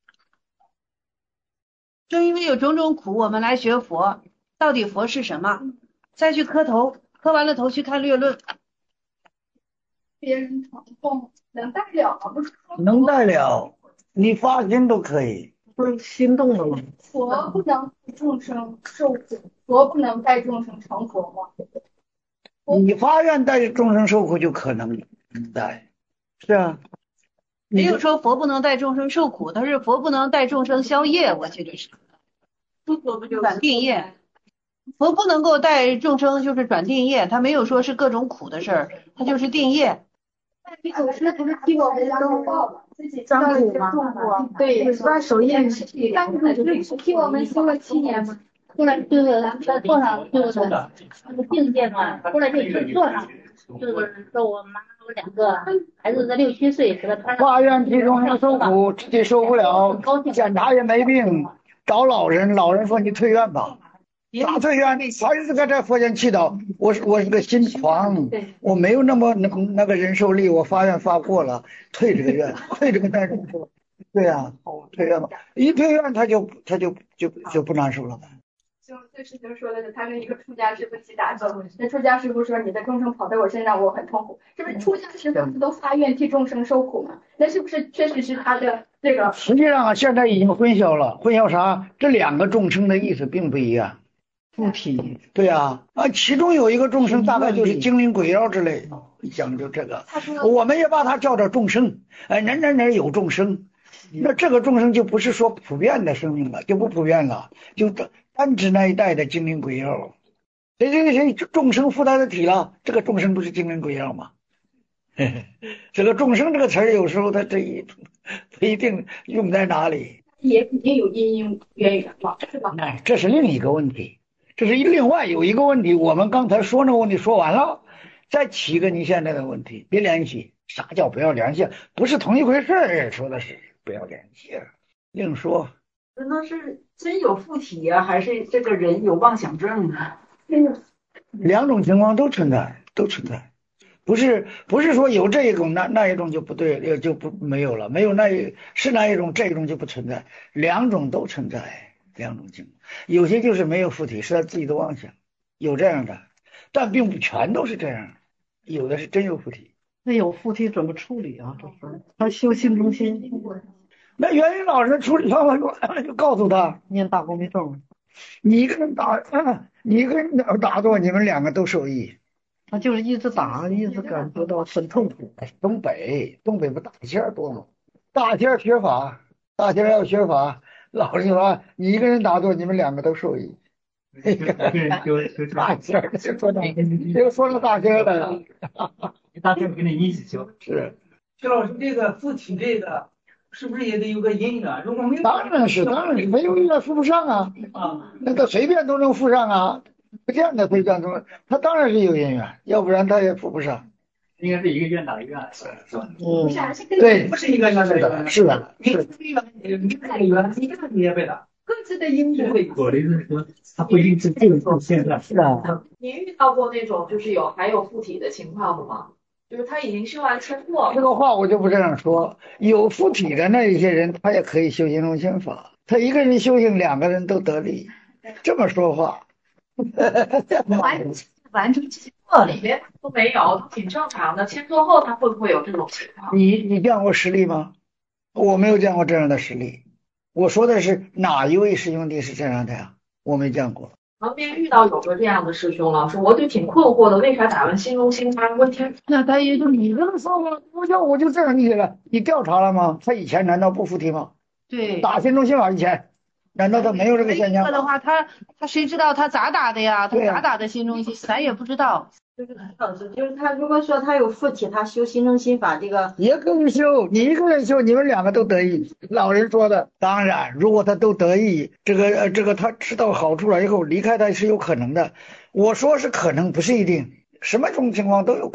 N: 正因为有种种苦，我们来学佛，到底佛是什么？再去磕头，磕完了头去看略论。
L: 别人疼痛能带了吗？不是说
C: 能带了，你发心都可以。
B: 不是心动了吗？
L: 佛不能带众生受苦，佛不能带众生成佛吗？
C: 你发愿带众生受苦就可能带，是啊。
N: 没有说佛不能带众生受苦，他是佛不能带众生消业，我记得是转定业。佛不能够带众生就是转定业，他没有说是各种苦的事儿，他就是定业。
L: 你祖师不是替我们都自己
P: 张苦吗？对，把手印
L: 张祖师是替我们修了七年吗？
G: 后来就是在坐上就是那个境界嘛，后来就就坐上，就是说我妈我两个孩子才六七岁，给他穿上。
C: 发愿替众生受苦，自己受不了，检查也没病，找老人，老人说你退愿吧。咋退愿？还是搁这佛前祈祷。我是我是个心狂，我没有那么那那个忍受力，我发愿发过了，退这个愿，退这个难受。对呀、啊，退愿吧，一退愿他就他就就就不难受了。
L: 就这事情说的是他跟一个出家师傅起打斗，那出家师傅说你的众生跑在我身上，我很痛苦。是不是出家师傅都发愿替众生受苦吗？那是不是确实是他的这个？
C: 实际上啊，现在已经混淆了，混淆啥？这两个众生的意思并不一样。
B: 附体，
C: 对啊，啊，其中有一个众生大概就是精灵鬼妖之类，讲究这个，我们也把它叫做众生，哎，哪哪哪有众生，那这个众生就不是说普遍的生命了，就不普遍了，就单指那一代的精灵鬼妖，谁谁谁众生附他的体了，这个众生不是精灵鬼妖吗？这个众生这个词儿有时候它这一不一定用在哪里，
L: 也肯定有因因缘缘嘛，是吧？
C: 哎，这是另一个问题。这是另外有一个问题，我们刚才说那个问题说完了，再起一个你现在的问题，别联系。啥叫不要联系？不是同一回事儿，说的是不要联系，另说。
J: 那是真有附体呀、啊，还是这个人有妄想症啊？
C: 两种情况都存在，都存在，不是不是说有这一种那那一种就不对，就不没有了，没有那一是那一种这一种就不存在，两种都存在。两种情况，有些就是没有附体，是他自己的妄想，有这样的，但并不全都是这样，有的是真有附体。
B: 那有附体怎么处理啊？这是他修心中心。
C: 那元云老师处理方法就告诉他
B: 念大光明咒，
C: 你一个人打，嗯、你一个人打坐，你们两个都受益。
B: 他就是一直打，一直感觉到很痛苦。
C: 东北，东北不大仙多吗？大仙学法，大仙要学法。老师说你一个人打坐，你们两个都受益。大仙儿就说那，就说了大仙了。
E: 大仙跟你一起修。
C: 是。
R: 徐老师，这个附体这个是不是也得有个因缘？如果没有，
C: 当然是，当然是没有因缘附不上啊。啊，那个随便都能附上啊，不见得非干什他当然是有因缘，要不然他也附不上。
E: 应该是一个愿打一个愿是吧？
C: 嗯，对，
R: 不是一个愿
C: 是的，是的，是的。
R: 你你这个缘，你这个你也背的，
L: 各自的因缘。
E: 我的意思是说，他不一定是这个出现的。
C: 是啊。
S: 您遇到过那种就是有还有附体的情况吗？就是他已经修完车祸。
C: 这个话我就不这样说，有附体的那一些人，他也可以修行中心法，他一个人修行，两个人都得利，这么说话。
S: 完完成这些课里面都没有，都挺正常的。签作后他会不会有这种情况？
C: 你你见过实例吗？我没有见过这样的实例。我说的是哪一位师兄弟是这样的呀？我没见过。
S: 旁边遇到有个这样的师兄老师，我就挺困惑的，为啥打完心中心发问题？
C: 那他也就你这么说吧，我叫我就这样理解了。你调查了吗？他以前难道不附体吗？
N: 对，
C: 打心中心法以前，难道他没有这个现象？
N: 这个的话，他他谁知道他咋打的呀？他咋打的心中心，咱也不知道。
J: 就是老师，就是他如果说他有附体，他修心中心法这个
C: 也可以修，你一个人修，你们两个都得益。老人说的，当然，如果他都得益，这个呃这个他吃到好处了以后离开他是有可能的。我说是可能，不是一定，什么种情况都有可能。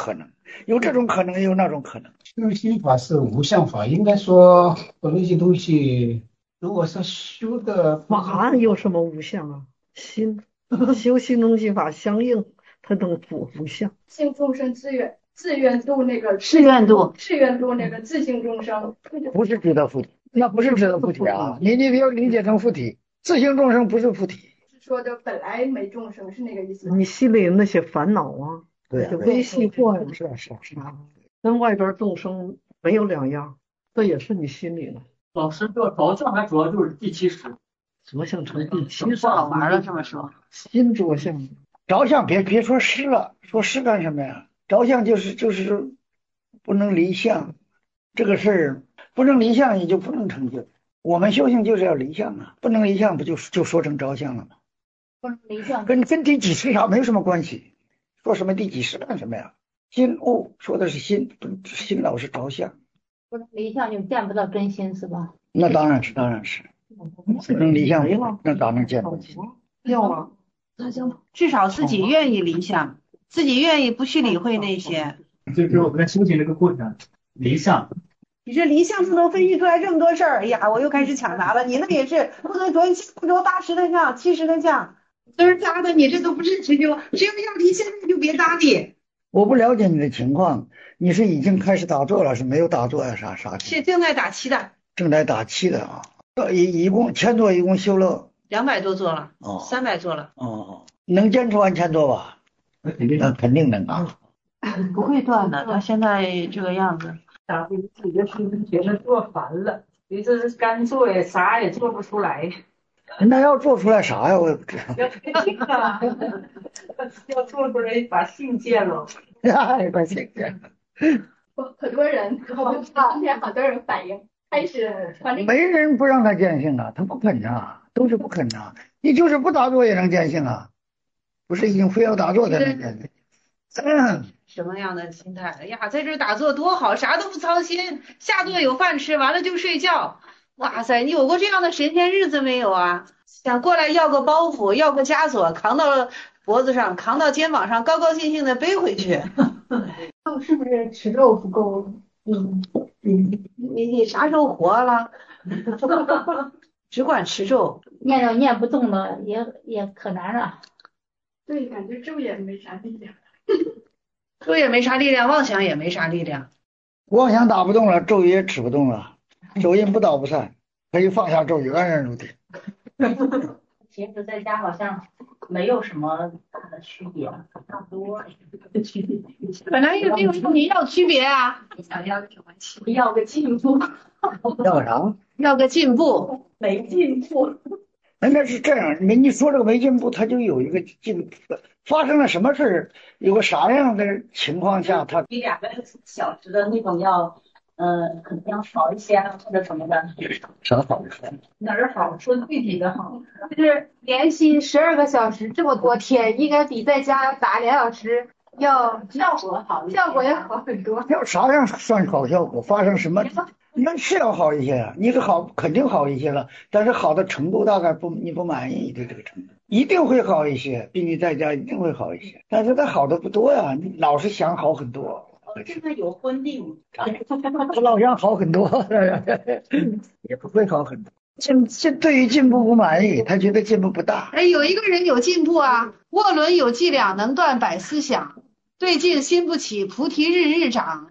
C: 有这种可能，有那种可能。
T: 修心法是无相法，应该说我那些东西，如果是修的
B: 法有什么无相啊？心修心中心法相应，它能补无相。
P: 性众生自愿自愿度那个
N: 誓愿度
P: 誓愿度那个自性众生，
C: 不是指的附体，那不是指的附体啊！你你不要理解成附体，自性众生不是附体。
P: 是说的本来没众生是那个意思吗？
B: 你心里那些烦恼啊，
C: 对啊，
B: 那些微细惑呀，
C: 是啊是啊是啊，
B: 跟外边众生没有两样，这也是你心里的。
A: 老师，这个着相还主要就是第七识，
B: 着相成第七识，
N: 不好玩了，这么说。
B: 心着相，
C: 着相别别说失了，说失干什么呀？着相就是就是不能离相，这个事儿不能离相，你就不能成就。我们修行就是要离相啊，不能离相，不就就说成着相了吗？
G: 不能离相，
C: 跟跟第几识啥没有什么关系。说什么第几识干什么呀？心物说的是心，心老是着相。
G: 不能离相就见不到真心是吧？
C: 那当然是，当然是，不能离相，那咋能见到？
B: 要了，
N: 至少自己愿意离相，自己愿意不去理会那些。
E: 就是我们在修行这个过程，离相。
N: 你这离相不能分析出来这么多事儿，哎呀，我又开始抢答了。你那也是不能着不着八十的相，七十的相，都是搭的，你这都不是持久。只要要离，现在就别搭理。
C: 我不了解你的情况，你是已经开始打坐了，是没有打坐呀？啥啥？
N: 是正在打七的，
C: 正在打七的啊。一一共千座，一共修了
N: 两百多座了，
C: 哦，
N: 三百座了。
C: 哦，能坚持完千座吧？那肯定，那肯定能啊。
N: 不会断的，他现在这个样子。
S: 打回自己的心，觉得做烦了，你这是干脆啥也做不出来。
C: 那要做出来啥呀？我也不知道。
S: 要信啊，要做出来把信戒了。
C: 哎，把信戒了。
P: 很多人，今天好多人反映，开始传这个。
C: 没人不让他见性啊，他不肯呐，都是不肯呐。你就是不打坐也能见性啊，不是一定非要打坐才能见性。嗯。
N: 什么样的心态？哎呀，在这打坐多好，啥都不操心，下坐有饭吃，完了就睡觉。哇塞，你有过这样的神仙日子没有啊？想过来要个包袱，要个枷锁，扛到脖子上，扛到肩膀上，高高兴兴的背回去。
P: 是不是吃肉不够？嗯
N: 嗯，你你啥时候活了？只管吃肉，
G: 念着念不动了，也也可难了。
P: 对，感觉咒也没啥力量。
N: 咒也没啥力量，妄想也没啥力量。
C: 妄想打不动了，咒语也持不动了，咒印不倒不散，可以放下咒语，安然入定。
G: 其实在家好像没有什么大的区别，差不多区别。
N: 本来也没有说你要区别啊，
G: 你想要什么？要个进步。
C: 要个啥？
N: 要个进步，
G: 没进步。
C: 那那是这样，没你说这个没进步，他就有一个进步。发生了什么事，有个啥样的情况下，他
G: 比两个小时的那种要，呃，可能要好一些或者什么的。
C: 啥好一些？
S: 哪儿好？说具体的好。
P: 就是连续十二个小时这么多天，应该比在家打两小时要
G: 效果好，
P: 效果要好很多。
C: 要啥样算好效果？发生什么？那是要好一些啊，你是好肯定好一些了，但是好的程度大概不你不满意的这个程度，一定会好一些，比你在家一定会好一些，但是它好的不多呀，你老是想好很多。
G: 现在有婚令，
C: 我老想好很多，也不会好很多。进进对于进步不满意，他觉得进步不大。
N: 哎，有一个人有进步啊，卧轮有伎俩，能断百思想，对镜心不起，菩提日日长。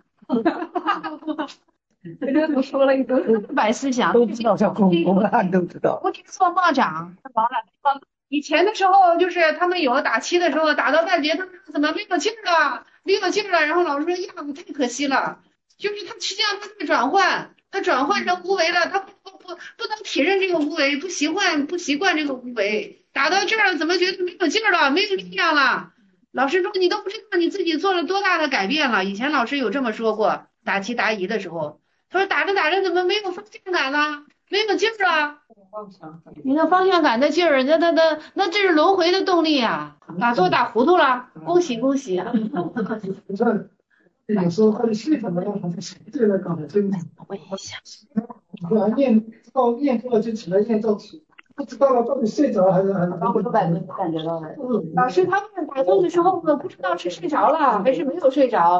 P: 这都说了一顿，
N: 百思想
C: 都知道，像公公案都知道。
N: 菩提做梦长，以前的时候就是他们有打七的时候，打到半截，他们怎么没有劲了，没有劲了，然后老师说呀，太可惜了，就是他实际上他在转换，他转换成无为了，他不不不不能体认这个无为，不习惯不习惯这个无为，打到这儿了，怎么觉得没有劲了，没有力量了？老师说你都不知道你自己做了多大的改变了。以前老师有这么说过，打七答疑的时候。他说打着打着怎么没有方向感了，没有劲儿啊？你那方向感的劲儿，那那那那这是轮回的动力啊！打坐打糊涂了，恭喜恭喜！
T: 有时候他的系统呢，好像是这个刚才真的。
N: 我也想。
T: 突然念到念多了就起来念到起，不知道了到底睡着还是还是。
N: 我都感觉感觉到了。老师他们打坐的时候呢，不知道是睡着了还是没有睡着。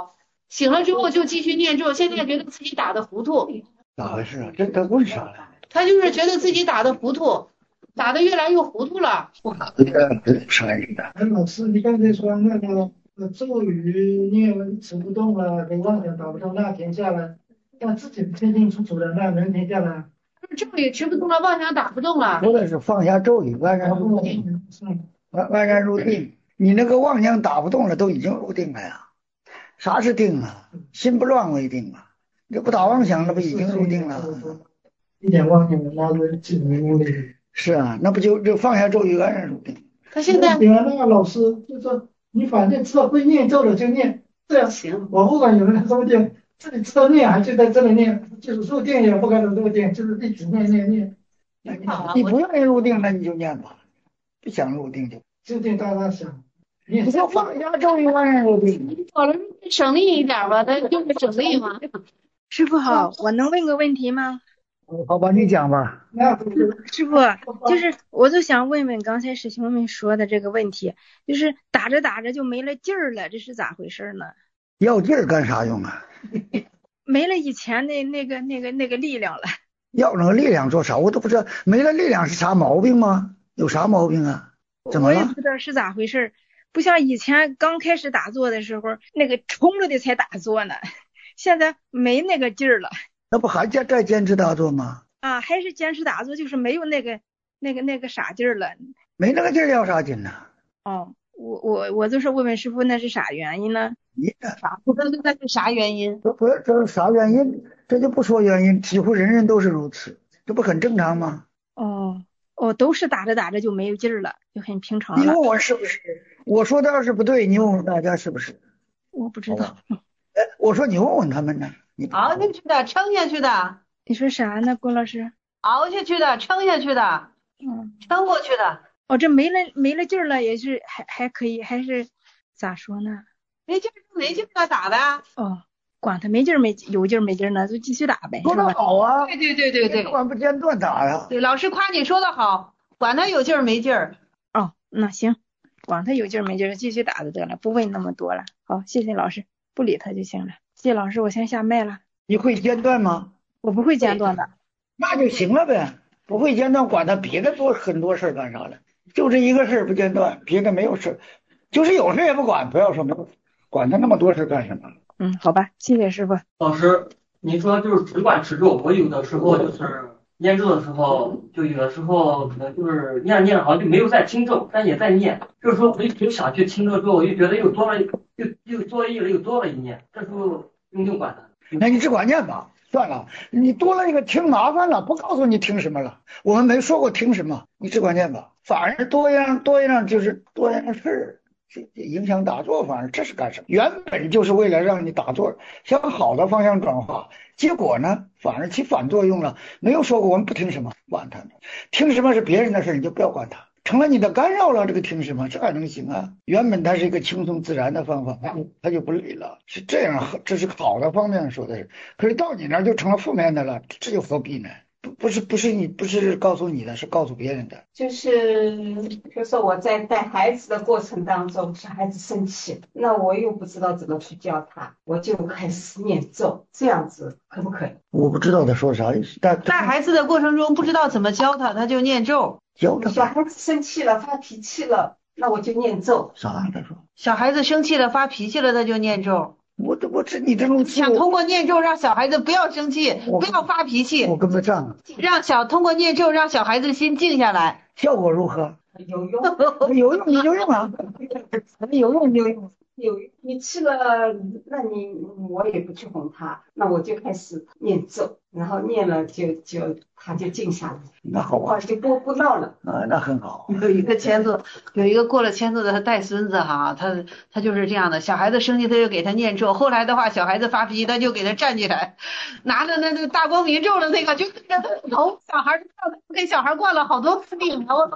N: 醒了之后就继续念咒，现在觉得自己打的糊涂。
C: 咋回事啊？这他问啥了？
N: 他就是觉得自己打的糊涂，打的越来越糊涂了。
C: 这个不是来的。
U: 哎，老师，你刚才说那个呃咒语念持不动了，给妄想打不动，那停下来，但自己不清清楚楚的，那能停下来？
N: 咒语持不动了，妄想打不动了。
C: 说的是放下咒语，安然入定，安安然入定。你那个妄想打不动了，都已经入定了呀。啥是定啊？心不乱为定啊。这不打妄想，那不已经入定了？
U: 一点妄想拉着自己入定。
C: 是啊，那不就就放下咒语，安然入定。
N: 他现在
U: 对啊，那个老师就说，你反正知道会念咒了就念，这样行。我不管有人怎么念，自己知道念还就在这里念，就是入定也不可能入定，就是一直念念念。
C: 你不愿意入定，那你就念吧，不想入定就
U: 就定大大想。
C: 你就放下咒语，安然入定。
N: 好了，省力一点吧，他就是省力嘛。
V: 师傅好，我能问个问题吗？
C: 好吧，你讲吧。
V: 师傅，就是我就想问问刚才师兄们说的这个问题，就是打着打着就没了劲儿了，这是咋回事呢？
C: 要劲儿干啥用啊？
V: 没了以前的那个那个那个力量了。
C: 要那个力量做啥？我都不知道，没了力量是啥毛病吗？有啥毛病啊？怎么了？
V: 我也不知道是咋回事，不像以前刚开始打坐的时候，那个冲着的才打坐呢，现在没那个劲儿了。
C: 那不还在在坚持打坐吗？
V: 啊，还是坚持打坐，就是没有那个那个那个啥劲儿了。
C: 没那个劲儿要啥劲呢？
V: 哦，我我我就是问问师傅，那是啥原因呢？
C: 你
N: 啥？那那是啥原因？
C: 这不是这是啥原因？这就不说原因，几乎人人都是如此，这不很正常吗？
V: 哦哦，都是打着打着就没有劲儿了，就很平常了。
C: 你问我是不是？我说的要是不对，你问问大家是不是？
V: 我不知道。
C: 哎，我说你问问他们呢。
N: 熬下去的，撑下去的。
V: 你说啥呢，郭老师？
N: 熬下去的，撑下去的，
V: 嗯，
N: 撑过去的。
V: 哦，这没了没了劲儿了，也是还还可以，还是咋说呢？
N: 没劲儿没劲儿了打的。
V: 哦，管他没劲儿没有劲儿没劲儿呢，就继续打呗。
C: 说的好啊。
N: 对对对对对，
C: 管不间断打呀。
N: 对，老师夸你说的好，管他有劲儿没劲儿。
V: 哦，那行，管他有劲儿没劲儿，继续打就得了，不问那么多了。好，谢谢老师，不理他就行了。谢谢老师，我先下麦了。
C: 你会间断吗？
V: 我不会间断的。
C: 那就行了呗，不会间断，管他别的多很多事儿干啥了？就这一个事儿不间断，别的没有事，就是有事也不管，不要说没有，管他那么多事干什么？
V: 嗯，好吧，谢谢师傅。
A: 老师，您说就是只管持咒，我有的时候就是念咒的时候，就有的时候可能就是念着念着好像就没有在听咒，但也在念，就是说我一直想去听咒之后，我就觉得又多了，又又作业了，又多了一念，这时候用不管他。
C: 那你只管念吧，算了，你多了一个听麻烦了，不告诉你听什么了，我们没说过听什么，你只管念吧，反而多一样多一样就是多一样事儿，影响打坐，反而这是干什么？原本就是为了让你打坐向好的方向转化，结果呢反而起反作用了。没有说过我们不听什么，管他呢，听什么是别人的事，你就不要管他。成了你的干扰了，这个听什么？这还能行啊？原本它是一个轻松自然的方法，它就不累了，是这样，这是好的方面说的是。可是到你那儿就成了负面的了，这又何必呢？不不是不是你不是告诉你的，是告诉别人的。
F: 就是就是我在带孩子的过程当中，小孩子生气，那我又不知道怎么去教他，我就开始念咒，这样子可不可以？
C: 我不知道他说啥意思，但
N: 带孩子的过程中不知道怎么教他，他就念咒。
C: 教他。
F: 小孩子生气了，发脾气了，那我就念咒。
C: 啥？他说。
N: 小孩子生气了，发脾气了，他就念咒。
C: 我这我这你这种
N: 想通过念咒让小孩子不要生气，不要发脾气。
C: 我跟不上。
N: 让小通过念咒让小孩子心静下来。
C: 效果如何？
F: 有用，
C: 有用你就用啊，有用你就用。
F: 有你气了，那你我也不去哄他，那我就开始念咒，然后念了就就他就静下来，
C: 那好啊，
F: 就不不闹了
C: 啊，那很好。
N: 有一个签字，有一个过了签字的，他带孙子哈，他他就是这样的，小孩子生气他就给他念咒，后来的话小孩子发脾气他就给他站起来，拿着那那大光明咒的那个就跟着他头，小孩给小孩灌了好多次病，然后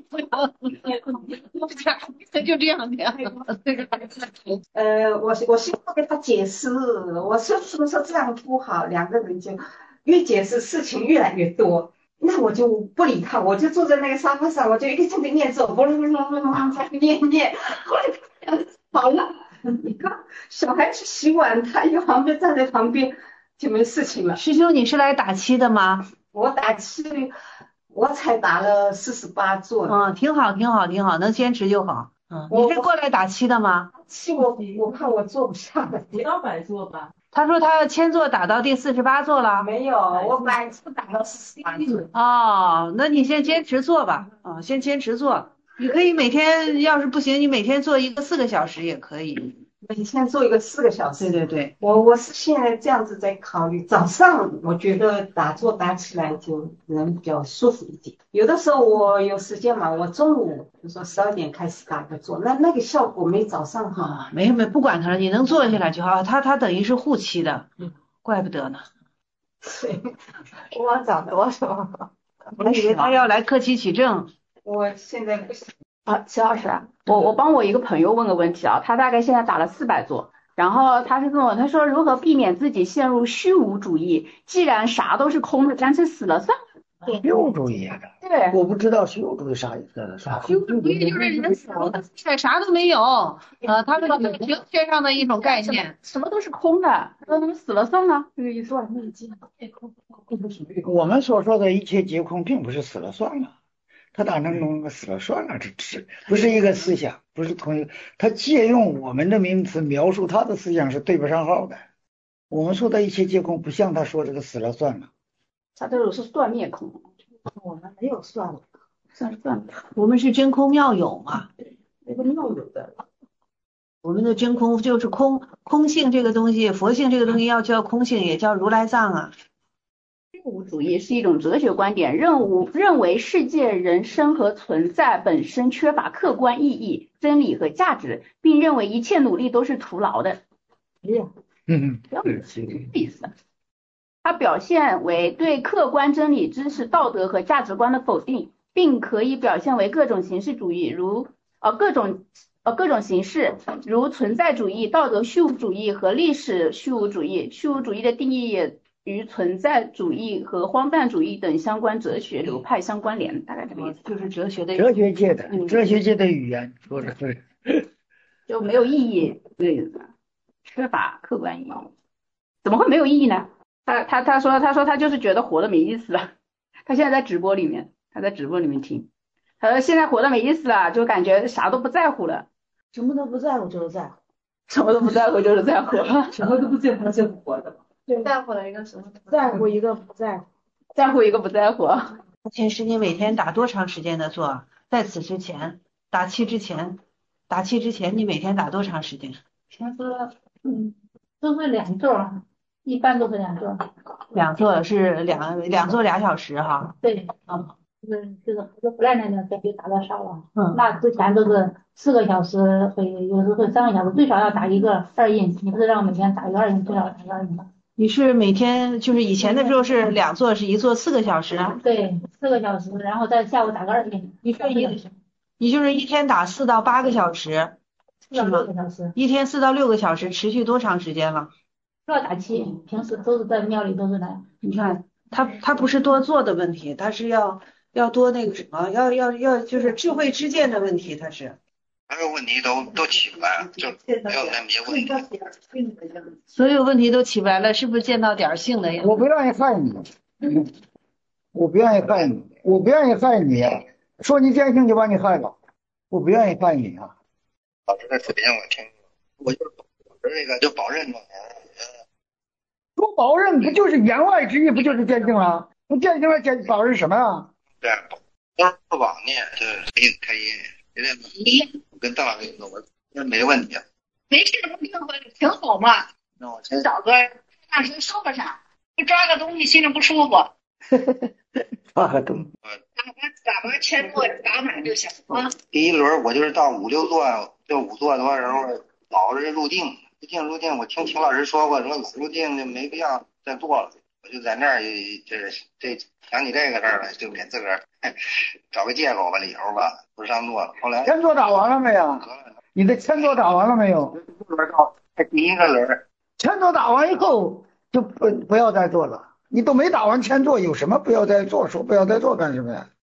N: 就这样的，这个。
F: 呃，我我希望给他解释，我说是不是这样不好？两个人就越解释事情越来越多，那我就不理他，我就坐在那个沙发上，我就一个劲的念咒，不不不不不，念念，后来好了，
Q: 你看小孩去洗碗，他一旁边站在旁边就没事情了。
N: 师兄，你是来打七的吗？
Q: 我打七，我才打了四十八座。
N: 嗯，挺好，挺好，挺好，能坚持就好。嗯，你是过来打七的吗？
Q: 七我我怕我做不下来，
L: 不到百座吧？
N: 他说他千座打到第四十八座了。
Q: 没有，我百座打到四十八座。
N: 哦，那你先坚持做吧。啊、哦，先坚持做。你可以每天，要是不行，你每天做一个四个小时也可以。
Q: 每天做一个四个小时。
N: 对对对，
Q: 我我是现在这样子在考虑，早上我觉得打坐打起来就人比较舒服一点。有的时候我有时间嘛，我中午比如说十二点开始打个坐，那那个效果没早上好。
N: 啊，没没不管他了，你能坐下来就好。他他等于是护期的，嗯，怪不得呢。
Q: 对，我找的我说，
N: 我以为他要来克期取证。
Q: 我现在不行。啊，齐老师，我我帮我一个朋友问个问题啊，他大概现在打了四百座，然后他是跟我他说如何避免自己陷入虚无主义，既然啥都是空的，干脆死了算了。
C: 虚无主义啊，
Q: 对，
C: 我不知道虚无主义啥意思，啥？
N: 虚无主义就是人死了，啥都没有，呃，他们是哲学上的一种概念，
Q: 什么都是空的，说他们死了算了，这个意思。
C: 我们所说的一切皆空，并不是死了算了。他哪能弄个死了算了？这是不是一个思想？不是同一个。他借用我们的名词描述他的思想是对不上号的。我们说的一切皆空，不像他说这个死了算了。
Q: 他这种是断灭空，我们没有算了，算算了。
N: 我们是真空妙有嘛？
Q: 对，那个妙有的。
N: 我们的真空就是空，空性这个东西，佛性这个东西要叫空性，也叫如来藏啊。
Q: 虚无主义是一种哲学观点，认为认为世界、人生和存在本身缺乏客观意义、真理和价值，并认为一切努力都是徒劳的。哎呀，
C: 嗯，
Q: 这样子意思。它表现为对客观真理、知识、道德和价值观的否定，并可以表现为各种形式主义，如呃各种呃各种形式，如存在主义、道德虚无主义和历史虚无主义。虚无主义的定义也与存在主义和荒诞主义等相关哲学流派相关联，大概这个意思。
N: 就是哲学的
C: 哲学界的、嗯、哲学界的语言说的对，
Q: 就没有意义，这个意思，缺乏客观意义。怎么会没有意义呢？他他他说他说他就是觉得活得没意思了。他现在在直播里面，他在直播里面听，他说现在活得没意思了，就感觉啥都不在乎了。
J: 什么都不在乎就是在乎，
Q: 什么都不在乎就是在乎，
J: 什么都不在乎就是活的。
L: 对，在乎了一个什么？
J: 在乎一个不在乎，
Q: 在乎一个不在乎。
N: 目前是你每天打多长时间的坐？在此之前，打气之前，打气之前你每天打多长时间？
L: 平时嗯都是两座，一般都是两座。
N: 两座是两两座俩小时哈。
L: 对，嗯，就是就是就是不来那段时间就打的少了。嗯，那之前都是四个小时，会有时候会三个小时，最少要打一个二印。你不是让我每天打一个二印，最少打一个二印吗？
N: 你是每天就是以前的时候是两座，是一座四个小时啊？
L: 对，四个小时，然后在下午打个二印。
N: 你说一，你就是一天打四到八个小时，
L: 是吗？六个小时，
N: 一天四到六个小时，持续多长时间了？
L: 要打七，平时都是在庙里都是来。
N: 你看，他他不是多做的问题，他是要要多那个什么，要要要就是智慧之见的问题，他是。
C: 所有问题都都起不来，就没有那别问题。
N: 所有问题都起不来了，是不是见到点儿性的呀？
C: 我不愿意害你，我不愿意害你，我不愿意害你。说你见性就把你害了，我不愿意害你啊。老师的视频我听，我就是这个就保任状态。说保任不就是言外之意，不就是见性了？不见性了，见保任什么呀？对，都是不往念，这开音开音。别练了，我跟邓老师说，我那没问题。
Q: 没事，不挺挺好嘛。
C: 那我先
Q: 找个大师说个啥，不抓个东西心里不舒服。
C: 抓个东西。
Q: 打把打把前座打满就行啊。
C: 第一轮我就是到五六座，就五座多时候老是入定，入定入定。我听秦老师说过，说老入定就没必要再做了。我就在那儿，这这想起这个事儿来，就给自个儿找个借口吧，理由吧，不上座了。后来千座打完了没有？你的千座打完了没有？轮到第一个轮，千座打完以后就不不要再做了。你都没打完千座，有什么不要再做？说不要再做干什么呀？